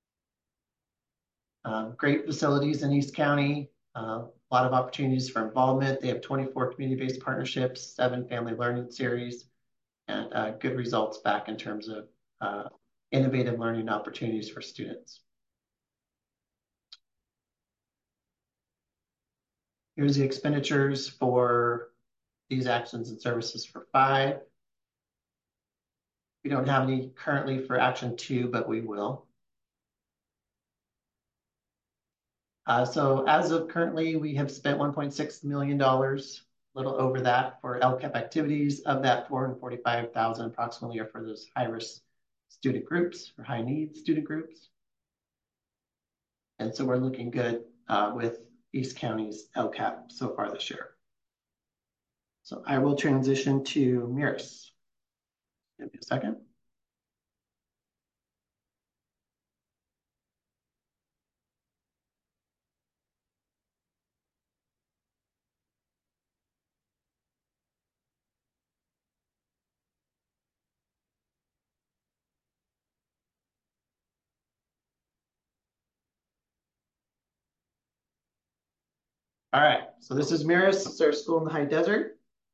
Great facilities in East County, a lot of opportunities for involvement. They have 24 community-based partnerships, 7 family learning series, and good results back in terms of innovative learning opportunities for students. Here's the expenditures for these actions and services for 5. We don't have any currently for action 2, but we will. So as of currently, we have spent $1.6 million, a little over that for LCAP activities. Of that, $445,000 approximately are for those high-risk student groups or high-need student groups. And so we're looking good with East County's LCAP so far this year. So I will transition to Muris. Give me a second. All right, so this is Muris. It's our school in the high desert.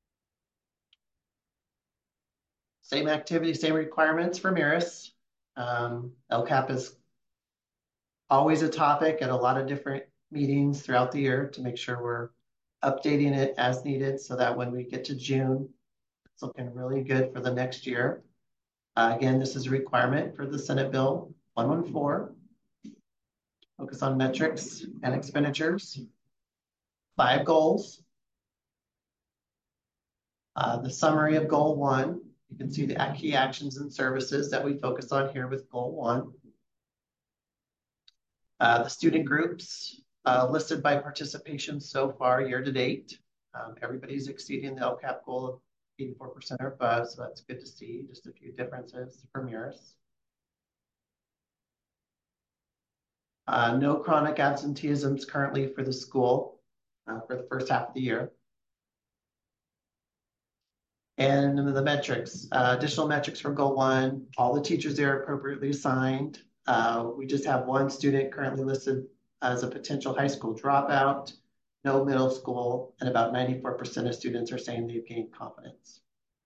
Same activity, same requirements for Muris. LCAP is always a topic at a lot of different meetings throughout the year to make sure we're updating it as needed so that when we get to June, it's looking really good for the next year. Again, this is a requirement for the Senate Bill 114. Focus on metrics and expenditures. 5 goals. The summary of goal 1. You can see the key actions and services that we focus on here with goal 1. The student groups listed by participation so far year to date. Everybody's exceeding the LCAP goal of 84% or above, so that's good to see. Just a few differences for Muris. No chronic absenteeisms currently for the school for the first half of the year. And the metrics, additional metrics for goal 1, all the teachers there are appropriately assigned. We just have 1 student currently listed as a potential high school dropout, no middle school, and about 94% of students are saying they've gained confidence.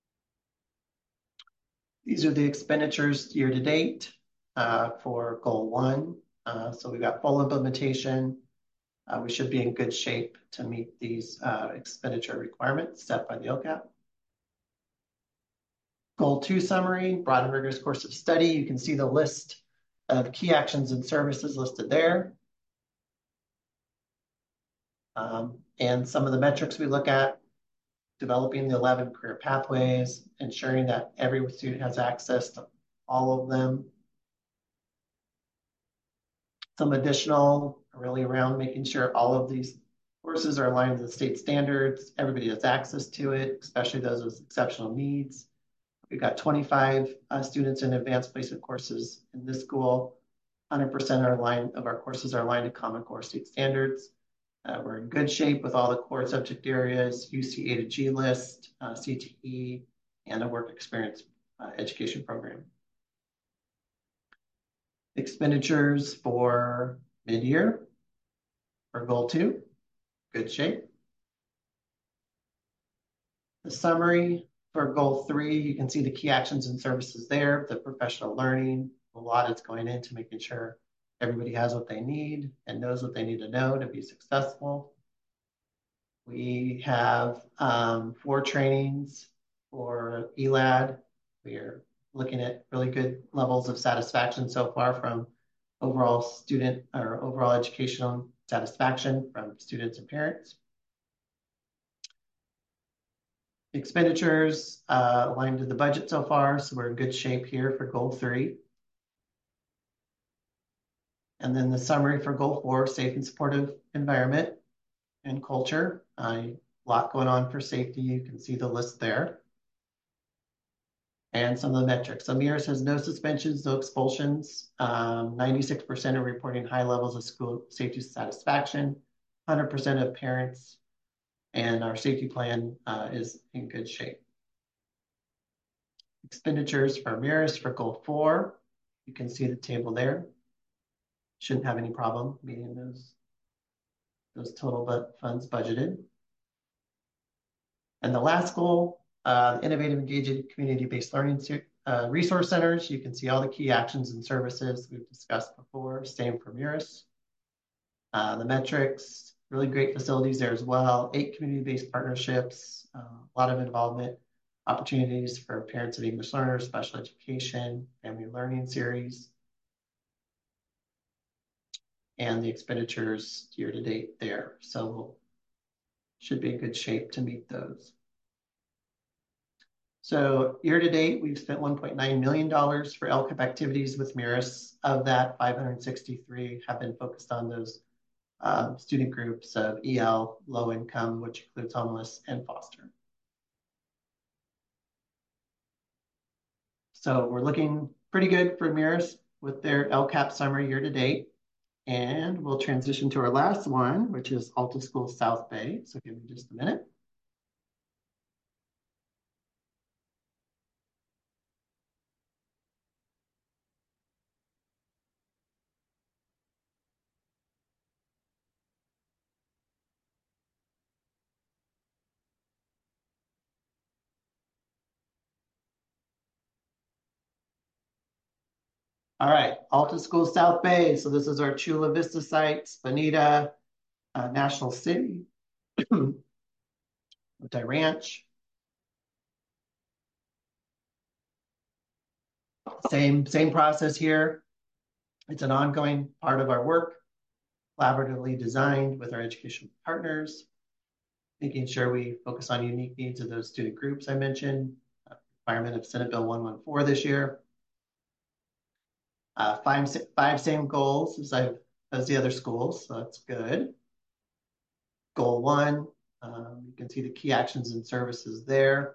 These are the expenditures year to date for goal 1. So we've got full implementation. We should be in good shape to meet these expenditure requirements set by the LCAP. Goal 2 summary, broad and rigorous course of study. You can see the list of key actions and services listed there. And some of the metrics we look at, developing the 11 career pathways, ensuring that every student has access to all of them. Some additional really around making sure all of these courses are aligned with the state standards. Everybody has access to it, especially those with exceptional needs. We've got 25 students in advanced placement courses in this school. 100% of our courses are aligned to Common Core state standards. We're in good shape with all the core subject areas, UC A to G list, CTE, and a work experience education program. Expenditures for mid-year for goal 2, good shape. The summary for goal 3, you can see the key actions and services there, the professional learning, a lot is going into making sure everybody has what they need and knows what they need to know to be successful. We have 4 trainings for ELAD. We are looking at really good levels of satisfaction so far from overall student or overall educational satisfaction from students and parents. Expenditures aligned to the budget so far, so we're in good shape here for goal 3. And then the summary for goal 4, safe and supportive environment and culture. A lot going on for safety. You can see the list there. And some of the metrics. So Mirrors has no suspensions, no expulsions. 96% are reporting high levels of school safety satisfaction. 100% of parents, and our safety plan is in good shape. Expenditures for Mirrors for goal 4. You can see the table there. Shouldn't have any problem meeting those total funds budgeted. And the last goal, innovative, engaging, community-based learning resource centers. You can see all the key actions and services we've discussed before. Same for Mirrors. The metrics, really great facilities there as well. 8 community-based partnerships, a lot of involvement, opportunities for parents of English learners, special education, family learning series. And the expenditures year to date there. So should be in good shape to meet those. So year to date, we've spent $1.9 million for LCAP activities with Mirrors. Of that, 563 have been focused on those student groups of EL, low income, which includes homeless and foster. So we're looking pretty good for Mirrors with their LCAP summary year to date. And we'll transition to our last one, which is Alta Schools South Bay. So give me just a minute. All right, Alta Schools South Bay. So this is our Chula Vista sites, Bonita, National City, Otay Ranch. Same process here. It's an ongoing part of our work, collaboratively designed with our educational partners, making sure we focus on unique needs of those student groups I mentioned, requirement of Senate Bill 114 this year. 5 same goals as the other schools, so that's good. Goal 1, you can see the key actions and services there.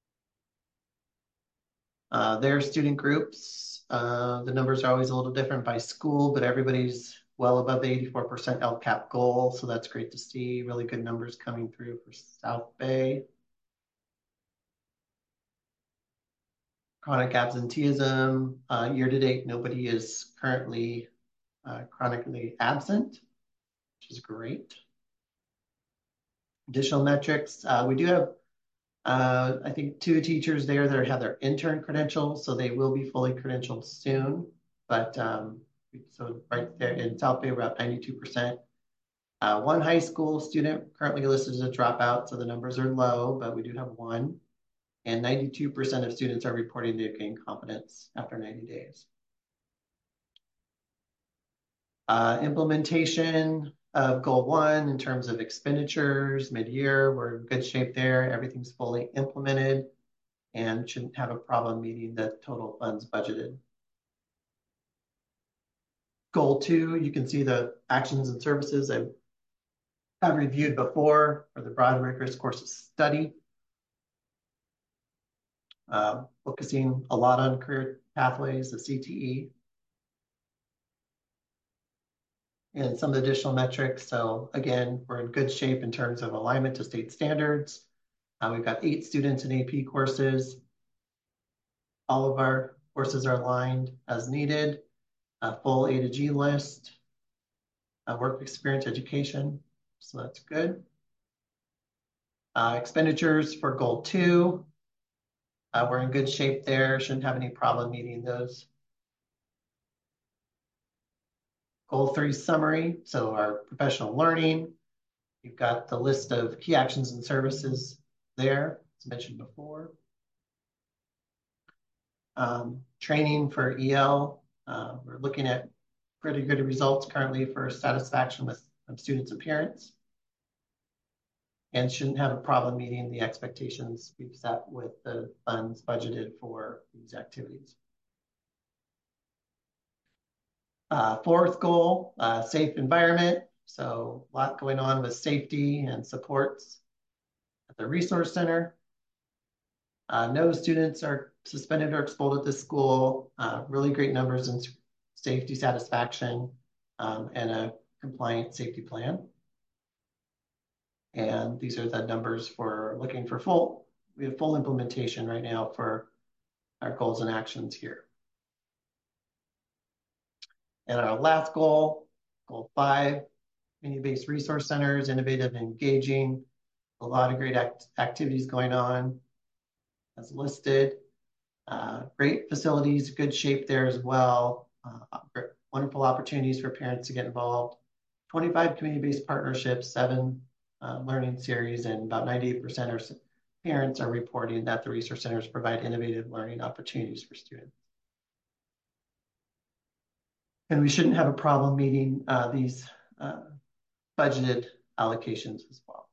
Their student groups, the numbers are always a little different by school, but everybody's well above the 84% LCAP goal, so that's great to see. Really good numbers coming through for South Bay. Chronic absenteeism, year to date, nobody is currently chronically absent, which is great. Additional metrics, we do have I think 2 teachers there that have their intern credentials, so they will be fully credentialed soon. But so right there in South Bay, we're at 92%. 1 high school student currently listed as a dropout, so the numbers are low, but we do have 1. And 92% of students are reporting they've gained confidence after 90 days. Implementation of goal 1 in terms of expenditures mid-year, we're in good shape there. Everything's fully implemented and shouldn't have a problem meeting the total funds budgeted. Goal 2, you can see the actions and services I've reviewed before for the broad rigorous courses study. Focusing a lot on career pathways, the CTE. And some additional metrics. So again, we're in good shape in terms of alignment to state standards. We've got 8 students in AP courses. All of our courses are aligned as needed. A full A to G list. Work experience education. So that's good. Expenditures for goal 2. We're in good shape there. Shouldn't have any problem meeting those. Goal 3 summary. So our professional learning. You've got the list of key actions and services there, as mentioned before. Training for EL. We're looking at pretty good results currently for satisfaction with students and parents. And shouldn't have a problem meeting the expectations we've set with the funds budgeted for these activities. 4th goal, safe environment. So a lot going on with safety and supports at the resource center. No students are suspended or expelled at this school. Really great numbers in safety satisfaction, and a compliant safety plan. And these are the numbers for looking for we have full implementation right now for our goals and actions here. And our last goal, goal 5, community-based resource centers, innovative and engaging. A lot of great activities going on as listed. Great facilities, good shape there as well. Wonderful opportunities for parents to get involved. 25 community-based partnerships, 7 learning series, and about 98% of parents are reporting that the resource centers provide innovative learning opportunities for students. And we shouldn't have a problem meeting these budgeted allocations as well.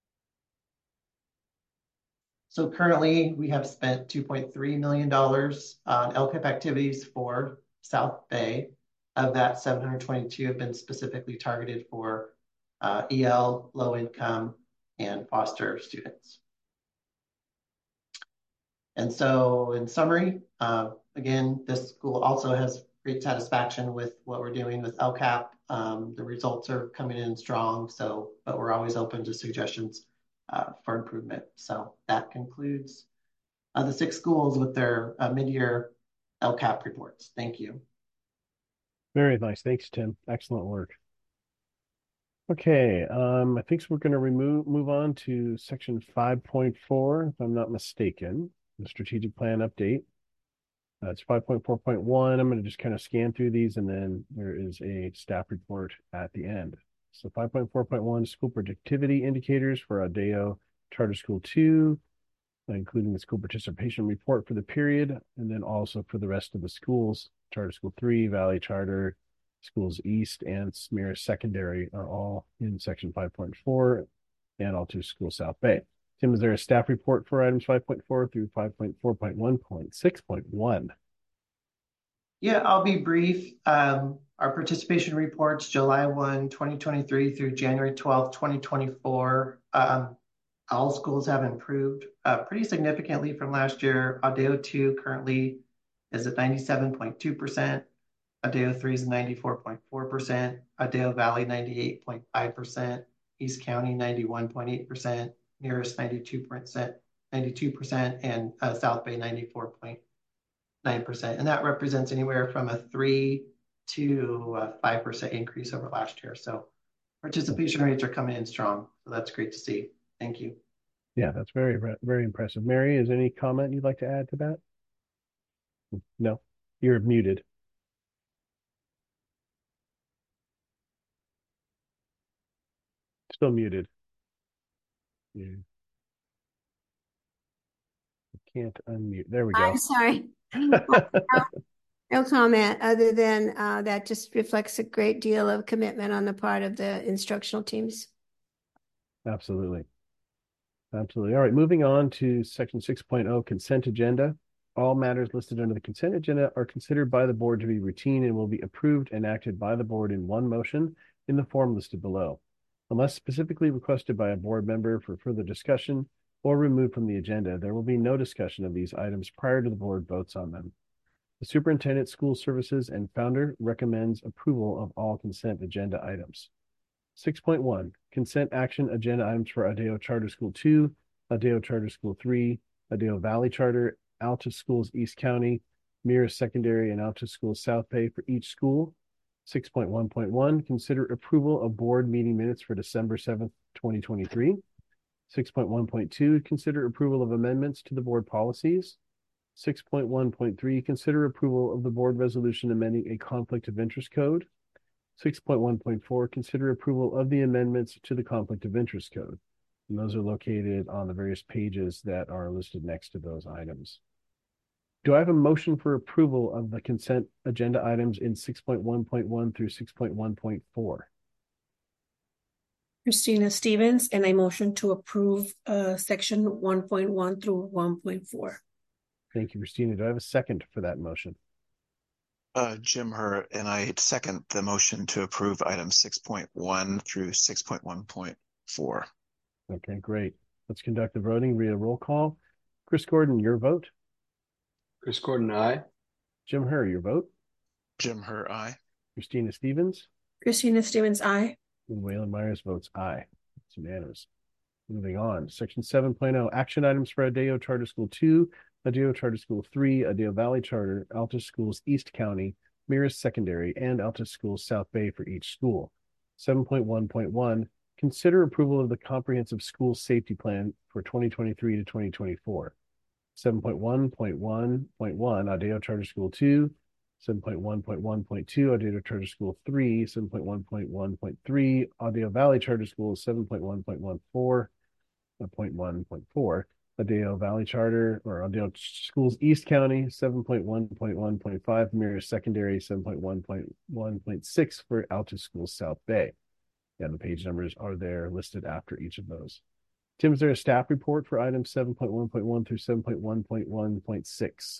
So currently we have spent $2.3 million on LCAP activities for South Bay. Of that, 722 have been specifically targeted for EL, low income, and foster students. And so in summary, again, this school also has great satisfaction with what we're doing with LCAP. The results are coming in strong, but we're always open to suggestions for improvement. So that concludes the 6 schools with their mid-year LCAP reports. Thank you. Very nice. Thanks, Tim. Excellent work. Okay, I think we're going to move on to section 5.4, if I'm not mistaken, the strategic plan update. It's 5.4.1. I'm going to just kind of scan through these, and then there is a staff report at the end. So 5.4.1, school productivity indicators for Adeo Charter School 2, including the school participation report for the period, and then also for the rest of the schools. Charter School 3, Valley Charter, Schools East, and Smyrna Secondary are all in section 5.4, and all 2 schools South Bay. Tim, is there a staff report for items 5.4 through 5.4.1.6.1? Yeah, I'll be brief. Our participation reports July 1, 2023 through January 12, 2024. All schools have improved pretty significantly from last year. Adeo 2 currently is at 97.2%. Adeo 3 is 94.4%. Adeo Valley 98.5%. East County 91.8%. Nearest 92%, and South Bay 94.9%. And that represents anywhere from a 3 to 5% increase over last year. So participation rates are coming in strong. So that's great to see. Thank you. Yeah, that's very, very impressive. Mary, is there any comment you'd like to add to that? No, you're muted. Still muted. You can't unmute. There we go. I'm sorry. No comment other than that just reflects a great deal of commitment on the part of the instructional teams. Absolutely. Absolutely. All right, moving on to section 6.0, consent agenda. All matters listed under the consent agenda are considered by the board to be routine and will be approved and acted by the board in one motion in the form listed below. Unless specifically requested by a board member for further discussion or removed from the agenda, there will be no discussion of these items prior to the board votes on them. The superintendent, school services, and founder recommends approval of all consent agenda items. 6.1, consent action agenda items for Adeo Charter School 2, Adeo Charter School 3, Adeo Valley Charter, Altus Schools East County, Mira Secondary, and Altus Schools South Bay for each school. 6.1.1, consider approval of board meeting minutes for December 7th, 2023. 6.1.2, consider approval of amendments to the board policies. 6.1.3, consider approval of the board resolution amending a conflict of interest code. 6.1.4, consider approval of the amendments to the conflict of interest code. And those are located on the various pages that are listed next to those items. Do I have a motion for approval of the consent agenda items in 6.1.1 through 6.1.4? Christina Stevens, and I motion to approve section 1.1 through 1.4. Thank you, Christina. Do I have a second for that motion? Jim Herr, and I second the motion to approve items 6.1 through 6.1.4. Okay, great. Let's conduct the voting via roll call. Chris Gordon, your vote. Chris Gordon, aye. Jim Herr, your vote. Jim Herr, aye. Christina Stevens. Christina Stevens, aye. And Waylon Myers votes aye. It's unanimous. Moving on. Section 7.0, action items for Adeo Charter School 2, Adeo Charter School 3, Adeo Valley Charter, Altus Schools East County, Mirrors Secondary, and Altus Schools South Bay for each school. 7.1.1, consider approval of the comprehensive school safety plan for 2023 to 2024. 7.1.1.1, Adeo Charter School 2, 7.1.1.2, Adeo Charter School 3, 7.1.1.3, Adeo Valley Charter School 7.1.1.4, Adeo Valley Charter or Adeo Schools East County 7.1.1.5, Mirrors Secondary 7.1.1.6 for Altus Schools South Bay. Yeah, the page numbers are there listed after each of those. Tim, is there a staff report for items 7.1.1 through 7.1.1.6?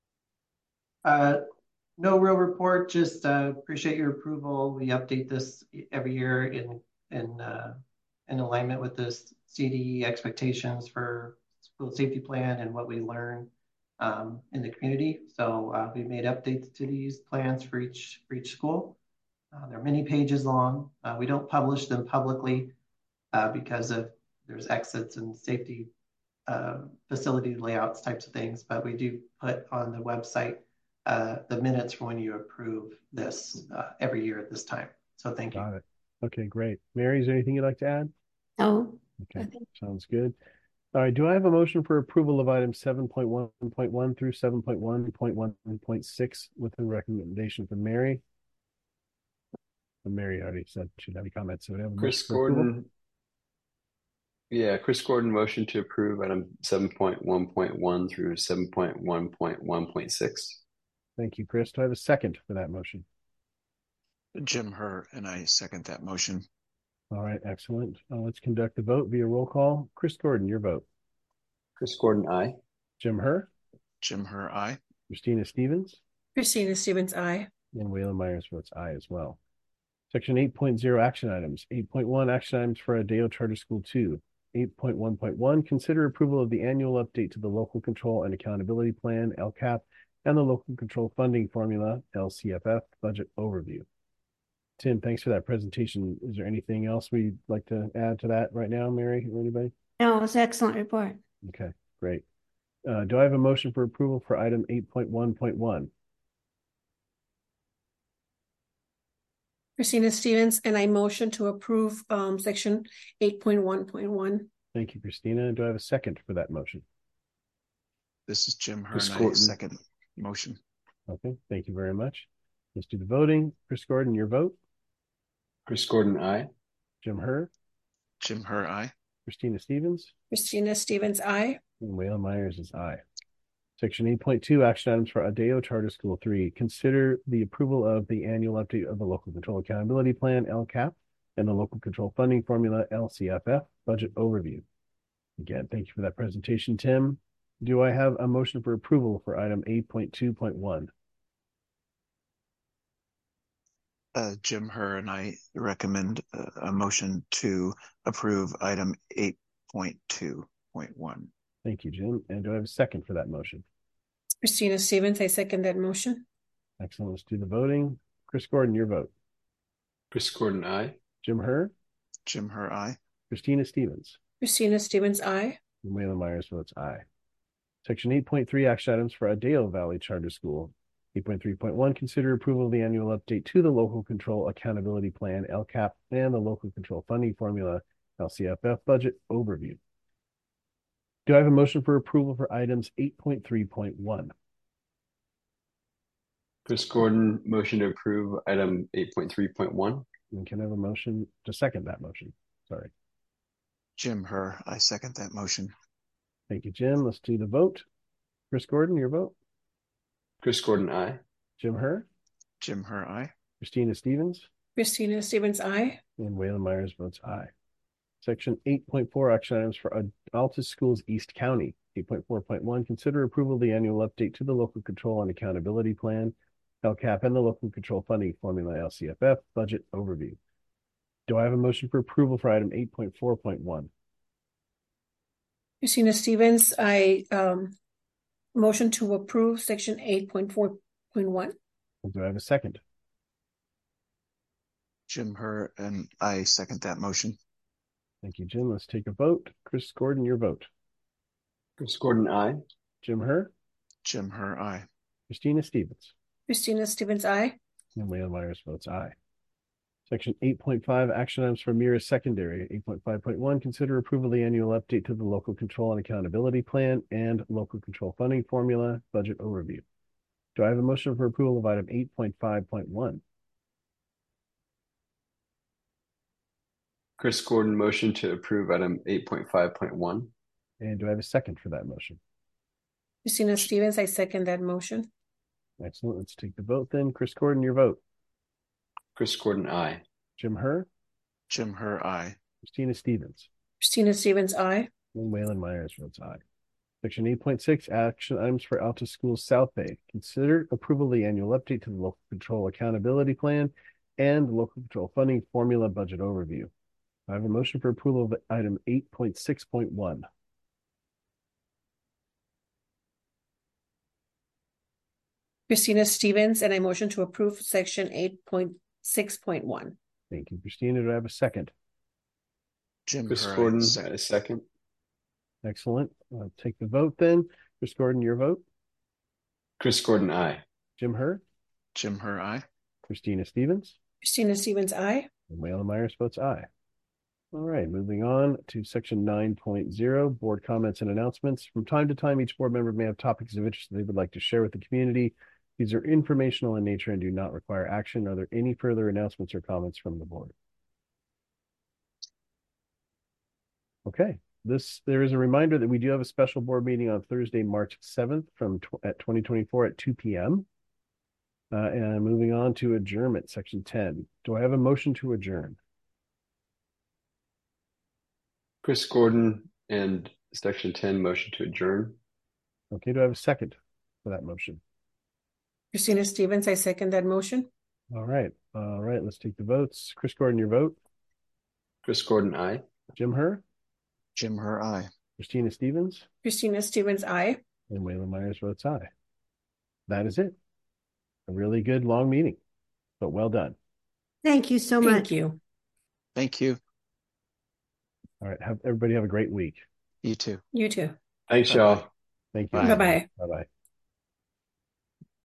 No real report, just appreciate your approval. We update this every year in alignment with this CDE expectations for school safety plan and what we learn in the community. So we made updates to these plans for each school. They're many pages long. We don't publish them publicly because there's exits and safety facility layouts types of things, but we do put on the website the minutes for when you approve this every year at this time. So thank you. Got it. Okay, great. Mary, is there anything you'd like to add? No. Okay, sounds good. All right, do I have a motion for approval of items 7.1.1 through 7.1.1.6 with a recommendation from Mary? And Mary already said she'd have any comments. So we have a Chris Gordon. Yeah, Chris Gordon motion to approve item 7.1.1 through 7.1.1.6. Thank you, Chris. Do I have a second for that motion? Jim Herr, and I second that motion. All right, excellent. Let's conduct the vote via roll call. Chris Gordon, your vote. Chris Gordon, aye. Jim Herr. Jim Herr, aye. Christina Stevens. Christina Stevens, aye. And Waylon Myers votes aye as well. Section 8.0 action items. 8.1 action items for Adeo Charter School 2. 8.1.1 consider approval of the annual update to the Local Control and Accountability Plan, LCAP, and the Local Control Funding Formula, LCFF, budget overview. Tim, thanks for that presentation. Is there anything else we'd like to add to that right now, Mary, or anybody? No, it was an excellent report. Okay, great. Do I have a motion for approval for item 8.1.1? Christina Stevens, and I motion to approve section 8.1.1. Thank you, Christina. Do I have a second for that motion? This is Jim Herr, Chris and I Gordon. second motion. Okay, thank you very much. Let's do the voting. Chris Gordon, your vote. Chris Gordon, aye. Jim Herr. Jim Herr, aye. Christina Stevens. Christina Stevens, aye. And Waylon Myers is aye. Section 8.2 action items for Adeo Charter School 3. Consider the approval of the annual update of the Local Control Accountability Plan, LCAP, and the Local Control Funding Formula, LCFF, budget overview. Again, thank you for that presentation, Tim. Do I have a motion for approval for item 8.2.1? Jim Herr, and I recommend a motion to approve item 8.2.1. Thank you, Jim. And do I have a second for that motion? Christina Stevens, I second that motion. Excellent. Let's do the voting. Chris Gordon, your vote. Chris Gordon, aye. Jim Herr. Jim Herr, aye. Christina Stevens. Christina Stevens, aye. And Waylon Myers votes aye. Section 8.3 action items for Adeo Valley Charter School. 8.3.1 consider approval of the annual update to the Local Control Accountability Plan, LCAP, and the Local Control Funding Formula, LCFF, budget overview. Do I have a motion for approval for items 8.3.1? Chris Gordon motion to approve item 8.3.1. And can I have a motion to second that motion? Sorry. Jim Herr, I second that motion. Thank you, Jim. Let's do the vote. Chris Gordon, your vote. Chris Gordon, aye. Jim Herr. Jim Herr, aye. Christina Stevens. Christina Stevens, aye. And Waylon Myers votes aye. Section 8.4 action items for Altus Schools East County. 8.4.1 consider approval of the annual update to the Local Control and Accountability Plan, LCAP, and the Local Control Funding Formula, LCFF, budget overview. Do I have a motion for approval for item 8.4.1? Christina Stevens, I motion to approve section 8.4.1. Do I have a second? Jim Herr, and I second that motion. Thank you, Jim. Let's take a vote. Chris Gordon, your vote. Chris Gordon, aye. Jim Herr? Jim Herr, aye. Christina Stevens? Christina Stevens, aye. And Wayland Myers votes aye. Section 8.5, action items for Mira Secondary. 8.5.1, consider approval of the annual update to the local control and accountability plan and local control funding formula budget overview. Do I have a motion for approval of item 8.5.1? Chris Gordon, motion to approve item 8.5.1. And do I have a second for that motion? Christina Stevens, I second that motion. Excellent. Let's take the vote then. Chris Gordon, your vote. Chris Gordon, aye. Jim Herr? Jim Herr, aye. Christina Stevens? Christina Stevens, aye. And Wayland Myers votes aye. Section 8.6, action items for Alta Schools South Bay. Consider approval of the annual update to the local control accountability plan and the local control funding formula budget overview. I have a motion for approval of item 8.6.1. Christina Stevens, and I motion to approve section 8.6.1. Thank you, Christina. Do I have a second? Jim Chris Herr, Gordon, second. a second. Excellent. I'll take the vote then. Chris Gordon, your vote. Chris Gordon, aye. Jim Herr? Jim Herr, aye. Christina Stevens? Christina Stevens, aye. And Wayland Myers votes aye. All right, moving on to section 9.0, board comments and announcements. From time to time, each board member may have topics of interest that they would like to share with the community. These are informational in nature and do not require action. Are there any further announcements or comments from the board? Okay, there is a reminder that we do have a special board meeting on Thursday, March 7th at 2024 at 2 p.m. And moving on to adjournment, section 10. Do I have a motion to adjourn? Chris Gordon and section 10, motion to adjourn. Okay, do I have a second for that motion? Christina Stevens, I second that motion. All right, let's take the votes. Chris Gordon, your vote. Chris Gordon, aye. Jim Herr? Jim Herr, aye. Christina Stevens? Christina Stevens, aye. And Wayland Myers votes aye. That is it. A really good long meeting, but well done. Thank you so much. Thank you. Thank you. All right, everybody have a great week. You too. You too. Thanks, y'all. Thank you. Bye. Bye-bye. Bye-bye.